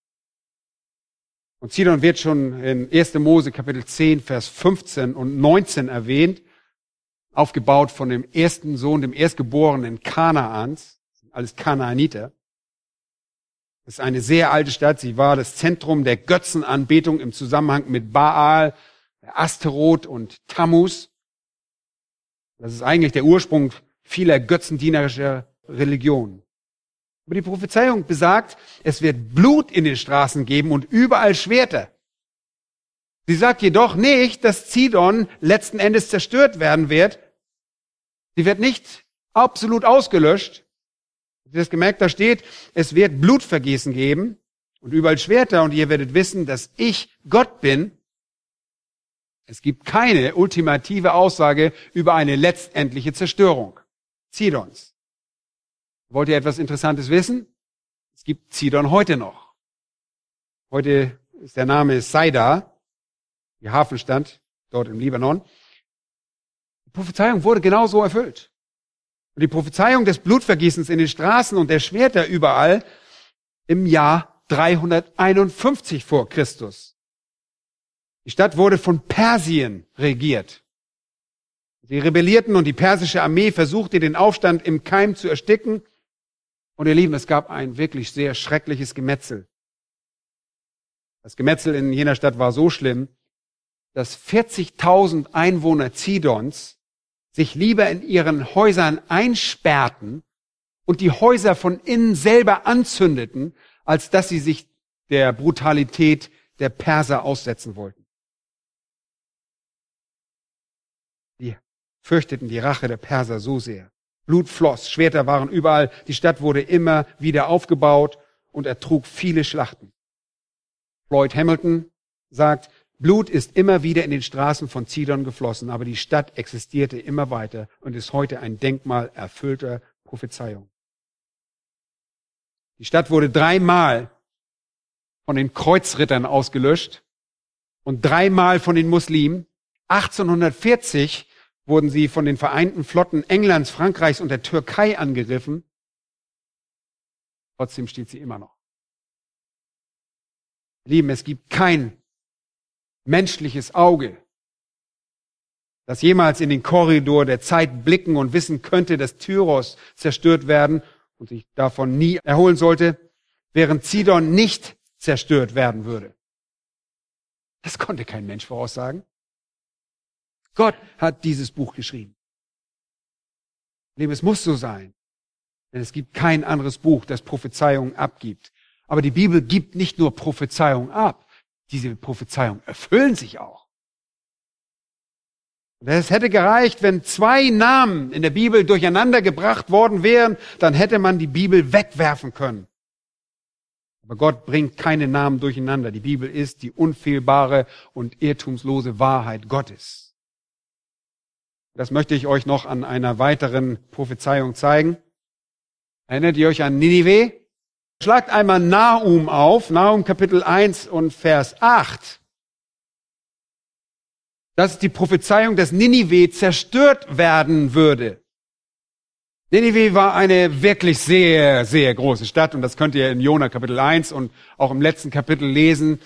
Und Zidon wird schon in 1. Mose Kapitel 10, Vers 15 und 19 erwähnt, aufgebaut von dem ersten Sohn, dem Erstgeborenen Kanaans, alles Kanaaniter. Das ist eine sehr alte Stadt. Sie war das Zentrum der Götzenanbetung im Zusammenhang mit Baal, Asteroth und Tammuz. Das ist eigentlich der Ursprung vieler götzendienerischer Religionen. Aber die Prophezeiung besagt, es wird Blut in den Straßen geben und überall Schwerter. Sie sagt jedoch nicht, dass Zidon letzten Endes zerstört werden wird. Sie wird nicht absolut ausgelöscht. Habt ihr das gemerkt? Da steht, es wird Blutvergießen geben und überall Schwerter und ihr werdet wissen, dass ich Gott bin. Es gibt keine ultimative Aussage über eine letztendliche Zerstörung Zidons. Wollt ihr etwas Interessantes wissen? Es gibt Zidon heute noch. Heute ist der Name Saida, die Hafenstadt dort im Libanon. Die Prophezeiung wurde genauso erfüllt. Und die Prophezeiung des Blutvergießens in den Straßen und der Schwerter überall im Jahr 351 vor Christus. Die Stadt wurde von Persien regiert. Sie rebellierten und die persische Armee versuchte, den Aufstand im Keim zu ersticken. Und ihr Lieben, es gab ein wirklich sehr schreckliches Gemetzel. Das Gemetzel in jener Stadt war so schlimm, dass 40.000 Einwohner Zidons sich lieber in ihren Häusern einsperrten und die Häuser von innen selber anzündeten, als dass sie sich der Brutalität der Perser aussetzen wollten. Die fürchteten die Rache der Perser so sehr. Blut floss, Schwerter waren überall, die Stadt wurde immer wieder aufgebaut und ertrug viele Schlachten. Floyd Hamilton sagt, Blut ist immer wieder in den Straßen von Zidon geflossen, aber die Stadt existierte immer weiter und ist heute ein Denkmal erfüllter Prophezeiung. Die Stadt wurde 3-mal von den Kreuzrittern ausgelöscht und 3-mal von den Muslimen. 1840 wurden sie von den vereinten Flotten Englands, Frankreichs und der Türkei angegriffen. Trotzdem steht sie immer noch. Lieben, es gibt kein menschliches Auge, das jemals in den Korridor der Zeit blicken und wissen könnte, dass Tyros zerstört werden und sich davon nie erholen sollte, während Zidon nicht zerstört werden würde. Das konnte kein Mensch voraussagen. Gott hat dieses Buch geschrieben. Liebe, es muss so sein, denn es gibt kein anderes Buch, das Prophezeiungen abgibt. Aber die Bibel gibt nicht nur Prophezeiungen ab, diese Prophezeiungen erfüllen sich auch. Es hätte gereicht, wenn 2 Namen in der Bibel durcheinander gebracht worden wären, dann hätte man die Bibel wegwerfen können. Aber Gott bringt keine Namen durcheinander. Die Bibel ist die unfehlbare und irrtumslose Wahrheit Gottes. Das möchte ich euch noch an einer weiteren Prophezeiung zeigen. Erinnert ihr euch an Ninive? Schlagt einmal Nahum auf, Nahum Kapitel 1 und Vers 8. Das ist die Prophezeiung, dass Ninive zerstört werden würde. Ninive war eine wirklich sehr, sehr große Stadt und das könnt ihr in Jona Kapitel 1 und auch im letzten Kapitel lesen.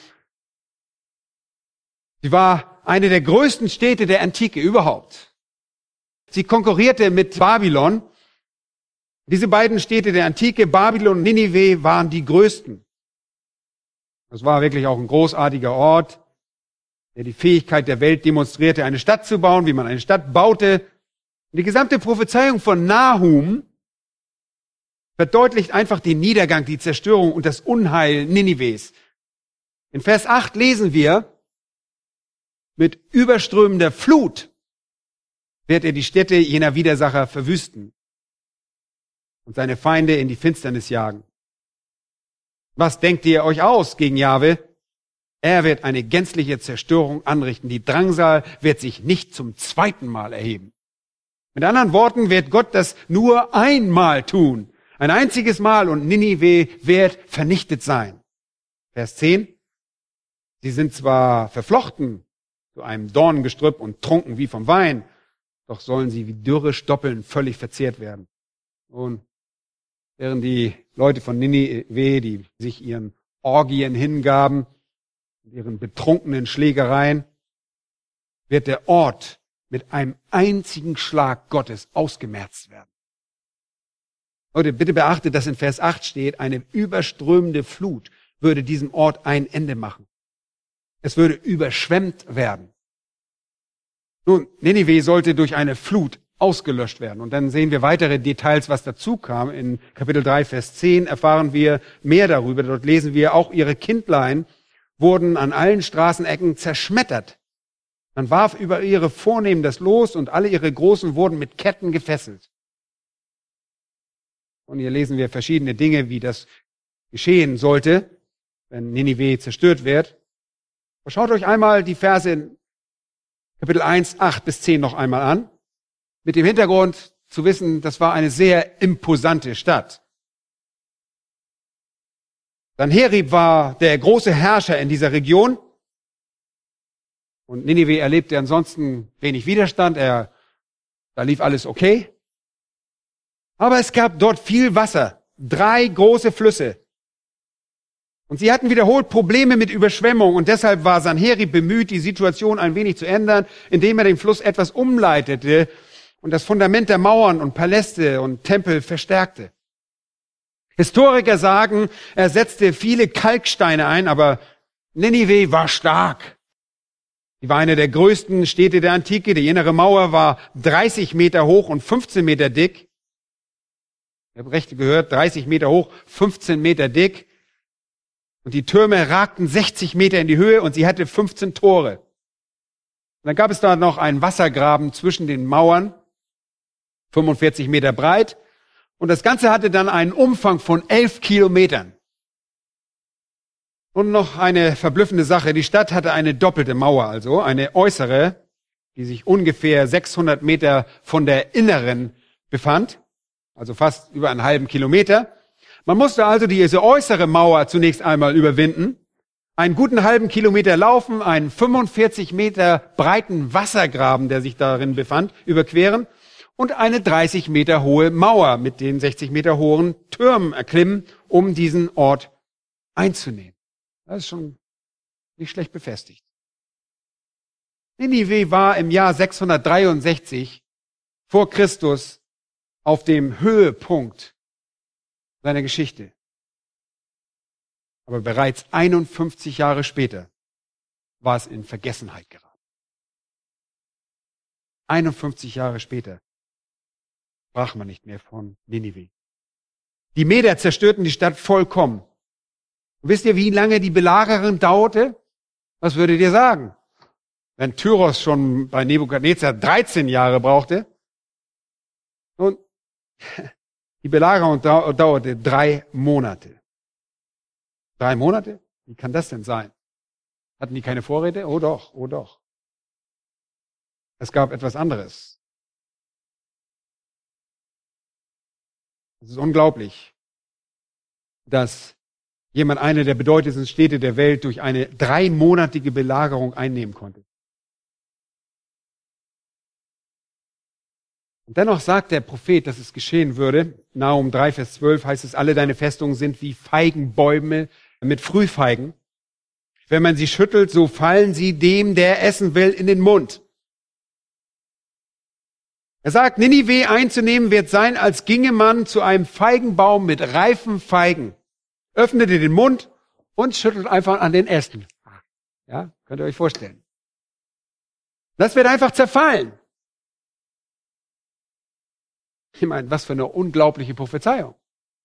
Sie war eine der größten Städte der Antike überhaupt. Sie konkurrierte mit Babylon. Diese beiden Städte der Antike, Babylon und Ninive, waren die größten. Das war wirklich auch ein großartiger Ort, der die Fähigkeit der Welt demonstrierte, eine Stadt zu bauen, wie man eine Stadt baute. Und die gesamte Prophezeiung von Nahum verdeutlicht einfach den Niedergang, die Zerstörung und das Unheil Ninives. In Vers 8 lesen wir, mit überströmender Flut wird er die Städte jener Widersacher verwüsten. und seine Feinde in die Finsternis jagen. Was denkt ihr euch aus gegen Jahwe? Er wird eine gänzliche Zerstörung anrichten. Die Drangsal wird sich nicht zum zweiten Mal erheben. Mit anderen Worten wird Gott das nur einmal tun. Ein einziges Mal und Ninive wird vernichtet sein. Vers 10. Sie sind zwar verflochten zu einem Dornengestrüpp und trunken wie vom Wein, doch sollen sie wie dürre Stoppeln völlig verzehrt werden. Und während die Leute von Ninive, die sich ihren Orgien hingaben, ihren betrunkenen Schlägereien, wird der Ort mit einem einzigen Schlag Gottes ausgemerzt werden. Leute, bitte beachtet, dass in Vers 8 steht, eine überströmende Flut würde diesem Ort ein Ende machen. Es würde überschwemmt werden. Nun, Ninive sollte durch eine Flut ausgelöscht werden. Und dann sehen wir weitere Details, was dazu kam. In Kapitel 3, Vers 10 erfahren wir mehr darüber. Dort lesen wir, auch ihre Kindlein wurden an allen Straßenecken zerschmettert. Man warf über ihre Vornehmen das Los und alle ihre Großen wurden mit Ketten gefesselt. Und hier lesen wir verschiedene Dinge, wie das geschehen sollte, wenn Ninive zerstört wird. Aber schaut euch einmal die Verse in Kapitel 1, 8 bis 10 noch einmal an. Mit dem Hintergrund zu wissen, das war eine sehr imposante Stadt. Sanherib war der große Herrscher in dieser Region. Und Ninive erlebte ansonsten wenig Widerstand. Da lief alles okay. Aber es gab dort viel Wasser. 3 große Flüsse. Und sie hatten wiederholt Probleme mit Überschwemmung. Und deshalb war Sanherib bemüht, die Situation ein wenig zu ändern, indem er den Fluss etwas umleitete und das Fundament der Mauern und Paläste und Tempel verstärkte. Historiker sagen, er setzte viele Kalksteine ein, aber Ninive war stark. Sie war eine der größten Städte der Antike. Die innere Mauer war 30 Meter hoch und 15 Meter dick. Ich habe recht gehört, 30 Meter hoch, 15 Meter dick. Und die Türme ragten 60 Meter in die Höhe und sie hatte 15 Tore. Und dann gab es da noch einen Wassergraben zwischen den Mauern, 45 Meter breit. Und das Ganze hatte dann einen Umfang von 11 Kilometern. Und noch eine verblüffende Sache. Die Stadt hatte eine doppelte Mauer, also eine äußere, die sich ungefähr 600 Meter von der inneren befand. Also fast über einen halben Kilometer. Man musste also diese äußere Mauer zunächst einmal überwinden, einen guten halben Kilometer laufen, einen 45 Meter breiten Wassergraben, der sich darin befand, überqueren und eine 30 Meter hohe Mauer mit den 60 Meter hohen Türmen erklimmen, um diesen Ort einzunehmen. Das ist schon nicht schlecht befestigt. Ninive war im Jahr 663 vor Christus auf dem Höhepunkt seiner Geschichte. Aber bereits 51 Jahre später war es in Vergessenheit geraten. 51 Jahre später sprach man nicht mehr von Ninive. Die Meder zerstörten die Stadt vollkommen. Und wisst ihr, wie lange die Belagerung dauerte? Was würdet ihr sagen? Wenn Tyros schon bei Nebukadnezar 13 Jahre brauchte. Und die Belagerung dauerte 3 Monate. 3 Monate? Wie kann das denn sein? Hatten die keine Vorräte? Oh doch, oh doch. Es gab etwas anderes. Es ist unglaublich, dass jemand eine der bedeutendsten Städte der Welt durch eine 3-monatige Belagerung einnehmen konnte. Und dennoch sagt der Prophet, dass es geschehen würde. Nahum 3, Vers 12 heißt es, alle deine Festungen sind wie Feigenbäume mit Frühfeigen. Wenn man sie schüttelt, so fallen sie dem, der essen will, in den Mund. Er sagt, Ninive einzunehmen wird sein, als ginge man zu einem Feigenbaum mit reifen Feigen, öffnete den Mund und schüttelt einfach an den Ästen. Ja, könnt ihr euch vorstellen. Das wird einfach zerfallen. Ich meine, was für eine unglaubliche Prophezeiung.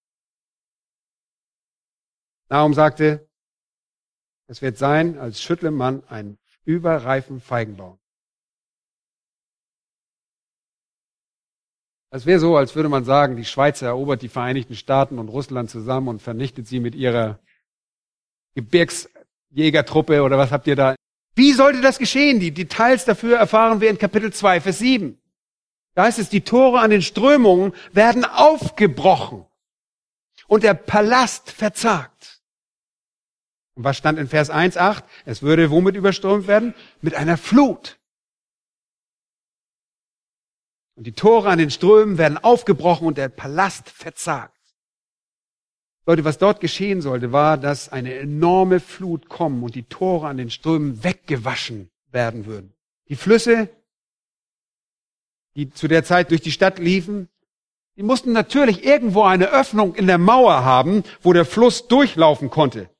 Nahum sagte, es wird sein, als schüttle man einen überreifen Feigenbaum. Es wäre so, als würde man sagen, die Schweiz erobert die Vereinigten Staaten und Russland zusammen und vernichtet sie mit ihrer Gebirgsjägertruppe oder was habt ihr da? Wie sollte das geschehen? Die Details dafür erfahren wir in Kapitel 2, Vers 7. Da heißt es, die Tore an den Strömungen werden aufgebrochen und der Palast verzagt. Und was stand in Vers 1,8? Es würde womit überströmt werden? Mit einer Flut. Und die Tore an den Strömen werden aufgebrochen und der Palast verzagt. Leute, was dort geschehen sollte, war, dass eine enorme Flut kommen und die Tore an den Strömen weggewaschen werden würden. Die Flüsse, die zu der Zeit durch die Stadt liefen, die mussten natürlich irgendwo eine Öffnung in der Mauer haben, wo der Fluss durchlaufen konnte.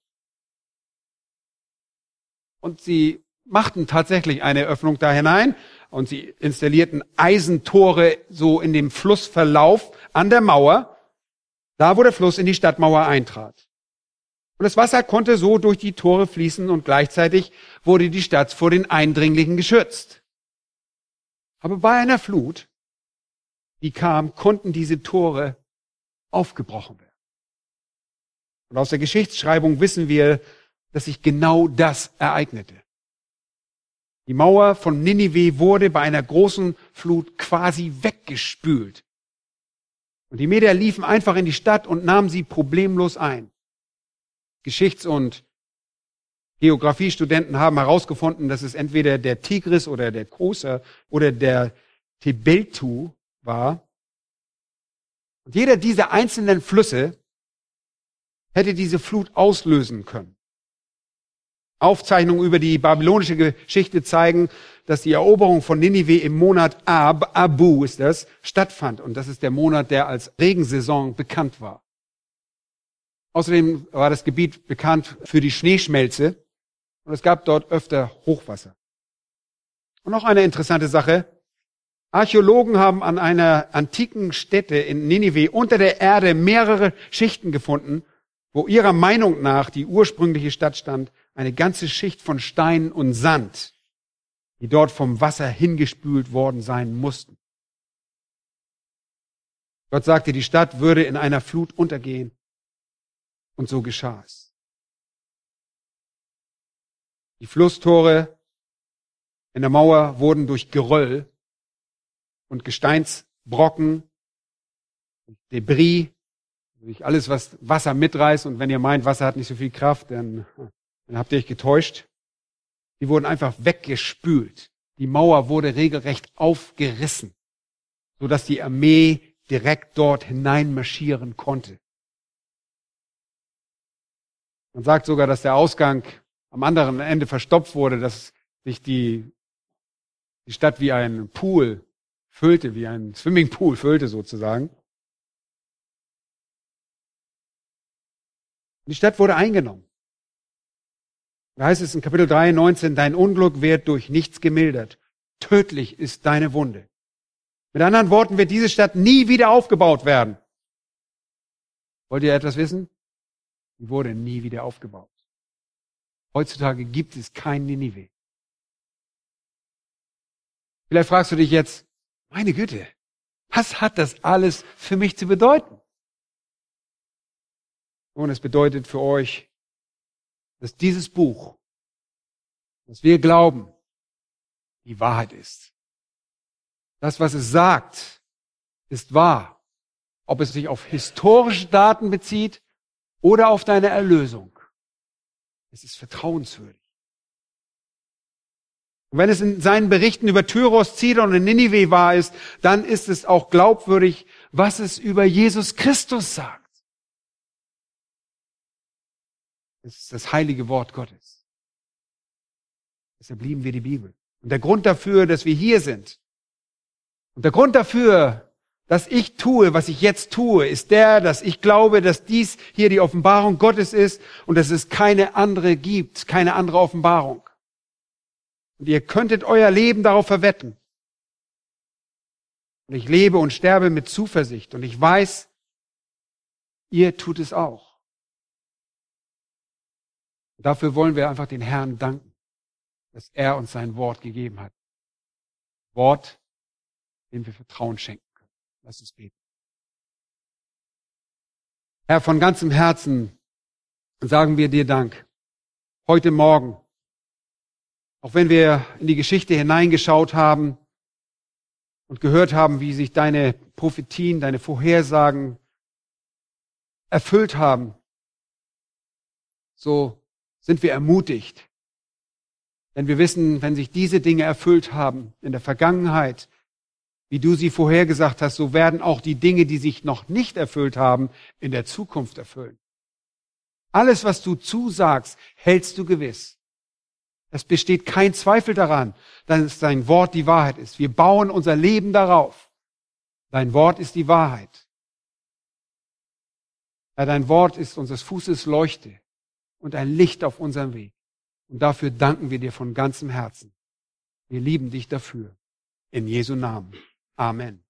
Und sie machten tatsächlich eine Öffnung da hinein und sie installierten Eisentore so in dem Flussverlauf an der Mauer, da wo der Fluss in die Stadtmauer eintrat. Und das Wasser konnte so durch die Tore fließen und gleichzeitig wurde die Stadt vor den Eindringlingen geschützt. Aber bei einer Flut, die kam, konnten diese Tore aufgebrochen werden. Und aus der Geschichtsschreibung wissen wir, dass sich genau das ereignete. Die Mauer von Ninive wurde bei einer großen Flut quasi weggespült. Und die Meder liefen einfach in die Stadt und nahmen sie problemlos ein. Geschichts- und Geografiestudenten haben herausgefunden, dass es entweder der Tigris oder der Kosa oder der Tebeltu war. Und jeder dieser einzelnen Flüsse hätte diese Flut auslösen können. Aufzeichnungen über die babylonische Geschichte zeigen, dass die Eroberung von Ninive im Monat Abu ist das, stattfand. Und das ist der Monat, der als Regensaison bekannt war. Außerdem war das Gebiet bekannt für die Schneeschmelze und es gab dort öfter Hochwasser. Und noch eine interessante Sache. Archäologen haben an einer antiken Stätte in Ninive unter der Erde mehrere Schichten gefunden, wo ihrer Meinung nach die ursprüngliche Stadt stand, eine ganze Schicht von Stein und Sand, die dort vom Wasser hingespült worden sein mussten. Gott sagte, die Stadt würde in einer Flut untergehen. Und so geschah es. Die Flusstore in der Mauer wurden durch Geröll und Gesteinsbrocken, Debris, durch alles, was Wasser mitreißt. Und wenn ihr meint, Wasser hat nicht so viel Kraft, dann habt ihr euch getäuscht. Die wurden einfach weggespült. Die Mauer wurde regelrecht aufgerissen, sodass die Armee direkt dort hineinmarschieren konnte. Man sagt sogar, dass der Ausgang am anderen Ende verstopft wurde, dass sich die Stadt wie ein Pool füllte, wie ein Swimmingpool füllte sozusagen. Die Stadt wurde eingenommen. Da heißt es in Kapitel 3, 19, dein Unglück wird durch nichts gemildert. Tödlich ist deine Wunde. Mit anderen Worten wird diese Stadt nie wieder aufgebaut werden. Wollt ihr etwas wissen? Die wurde nie wieder aufgebaut. Heutzutage gibt es kein Ninive. Vielleicht fragst du dich jetzt, meine Güte, was hat das alles für mich zu bedeuten? Und es bedeutet für euch, dass dieses Buch, das wir glauben, die Wahrheit ist. Das, was es sagt, ist wahr. Ob es sich auf historische Daten bezieht oder auf deine Erlösung. Es ist vertrauenswürdig. Und wenn es in seinen Berichten über Tyros, Zidon und Ninive wahr ist, dann ist es auch glaubwürdig, was es über Jesus Christus sagt. Es ist das heilige Wort Gottes. Deshalb lieben wir die Bibel. Und der Grund dafür, dass wir hier sind, und der Grund dafür, dass ich tue, was ich jetzt tue, ist der, dass ich glaube, dass dies hier die Offenbarung Gottes ist und dass es keine andere gibt, keine andere Offenbarung. Und ihr könntet euer Leben darauf verwetten. Und ich lebe und sterbe mit Zuversicht und ich weiß, ihr tut es auch. Und dafür wollen wir einfach den Herrn danken, dass er uns sein Wort gegeben hat. Wort, dem wir Vertrauen schenken können. Lass uns beten. Herr, von ganzem Herzen sagen wir dir Dank. Heute Morgen, auch wenn wir in die Geschichte hineingeschaut haben und gehört haben, wie sich deine Prophetien, deine Vorhersagen erfüllt haben, so sind wir ermutigt. Denn wir wissen, wenn sich diese Dinge erfüllt haben in der Vergangenheit, wie du sie vorhergesagt hast, so werden auch die Dinge, die sich noch nicht erfüllt haben, in der Zukunft erfüllen. Alles, was du zusagst, hältst du gewiss. Es besteht kein Zweifel daran, dass dein Wort die Wahrheit ist. Wir bauen unser Leben darauf. Dein Wort ist die Wahrheit. Ja, dein Wort ist unseres Fußes Leuchte und ein Licht auf unserem Weg. Und dafür danken wir dir von ganzem Herzen. Wir lieben dich dafür. In Jesu Namen. Amen.